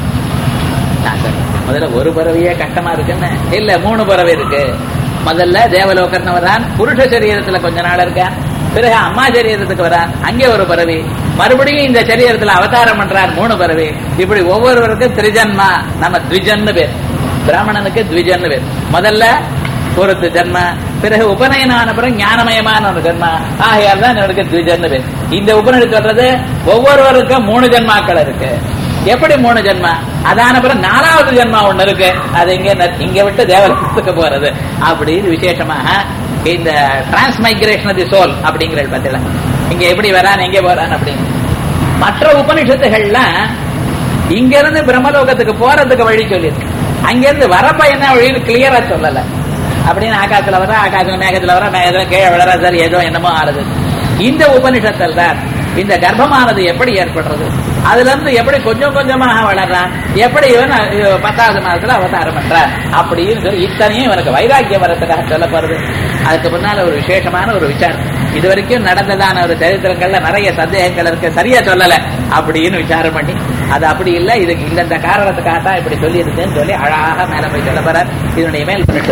முதல்ல ஒரு பறவையே கஷ்டமா இருக்குன்னு இல்ல, மூணு பறவை இருக்கு. முதல்ல தேவலோகர்னு வரான், புருஷ சரீரத்துல கொஞ்ச நாள் இருக்கான். பிறகு அம்மா சரீரத்துக்கு வரான், அங்கே ஒரு பறவை. மறுபடியும் இந்த சரீரத்துல அவதாரம் பண்றான், மூணு பறவை. இப்படி ஒவ்வொருவருக்கும் திரிஜன்மா. நம்ம த்விஜன்னு பேர், பிராமணனுக்கு த்விஜன்னு பேர். முதல்ல ஒரு ஜன்ம, பிறகு உபநயனான பிறகு ஞானமயமான ஒரு ஜன்மா. ஆகையால் தான் இவருக்கு த்விஜன்னு பேர். இந்த உபநிடத்து சொல்றது ஒவ்வொருவருக்கும் 3 ஜன்மாக்கள் இருக்கு. எப்படி 3 ஜன்மா? அதான பிறகு 4வது ஜன்மா ஒண்ணு இருக்கு. அது இங்க விட்டு தேவலோகத்துக்கு போறது. அப்படின்னு விசேஷமாக இந்த டிரான்ஸ்மைக்ரேஷன் ஆஃப் தி சோல் அப்படிங்கிற பத்தில இங்க எப்படி வரான் எங்க போறான் அப்படின்னு. மற்ற உபனிஷத்துகள்லாம் இங்க இருந்து பிரம்மலோகத்துக்கு போறதுக்கு வழி சொல்லியிருக்கு. அங்கிருந்து வரப்ப என்ன வழின்னு கிளியரா சொல்லல. அப்படின்னு ஆகாசத்துல வர, ஆகாசம் மேகத்துல வர, மேகத்துல கீழே விளர, சார் ஏதோ என்னமோ ஆறுது. இந்த உபனிஷத்தில் தான் இந்த கர்ப்பமானது எப்படி ஏற்படுறது, அதுல இருந்து எப்படி கொஞ்சம் கொஞ்சமாக வளர்றான், எப்படி இவன் 10வது மாதத்துல அவதாரம் பண்றான் அப்படின்னு சொல்லி இத்தனையும் இவனுக்கு வைராக்கியம் வரத்துக்காக சொல்லப்படுறது. அதுக்கு முன்னால ஒரு விசேஷமான ஒரு விசாரம். இது வரைக்கும் நடந்ததான ஒரு சரித்திரங்கள்ல நிறைய சந்தேகங்கள் இருக்கு, சரியா சொல்லல அப்படின்னு விசாரம் பண்ணி அது அப்படி இல்லை, இதுக்கு இந்த காரணத்துக்காக தான் இப்படி சொல்லி இருக்குன்னு சொல்லி அழகாக மேல போய் சொல்ல போறார். இதனுடைய மேல்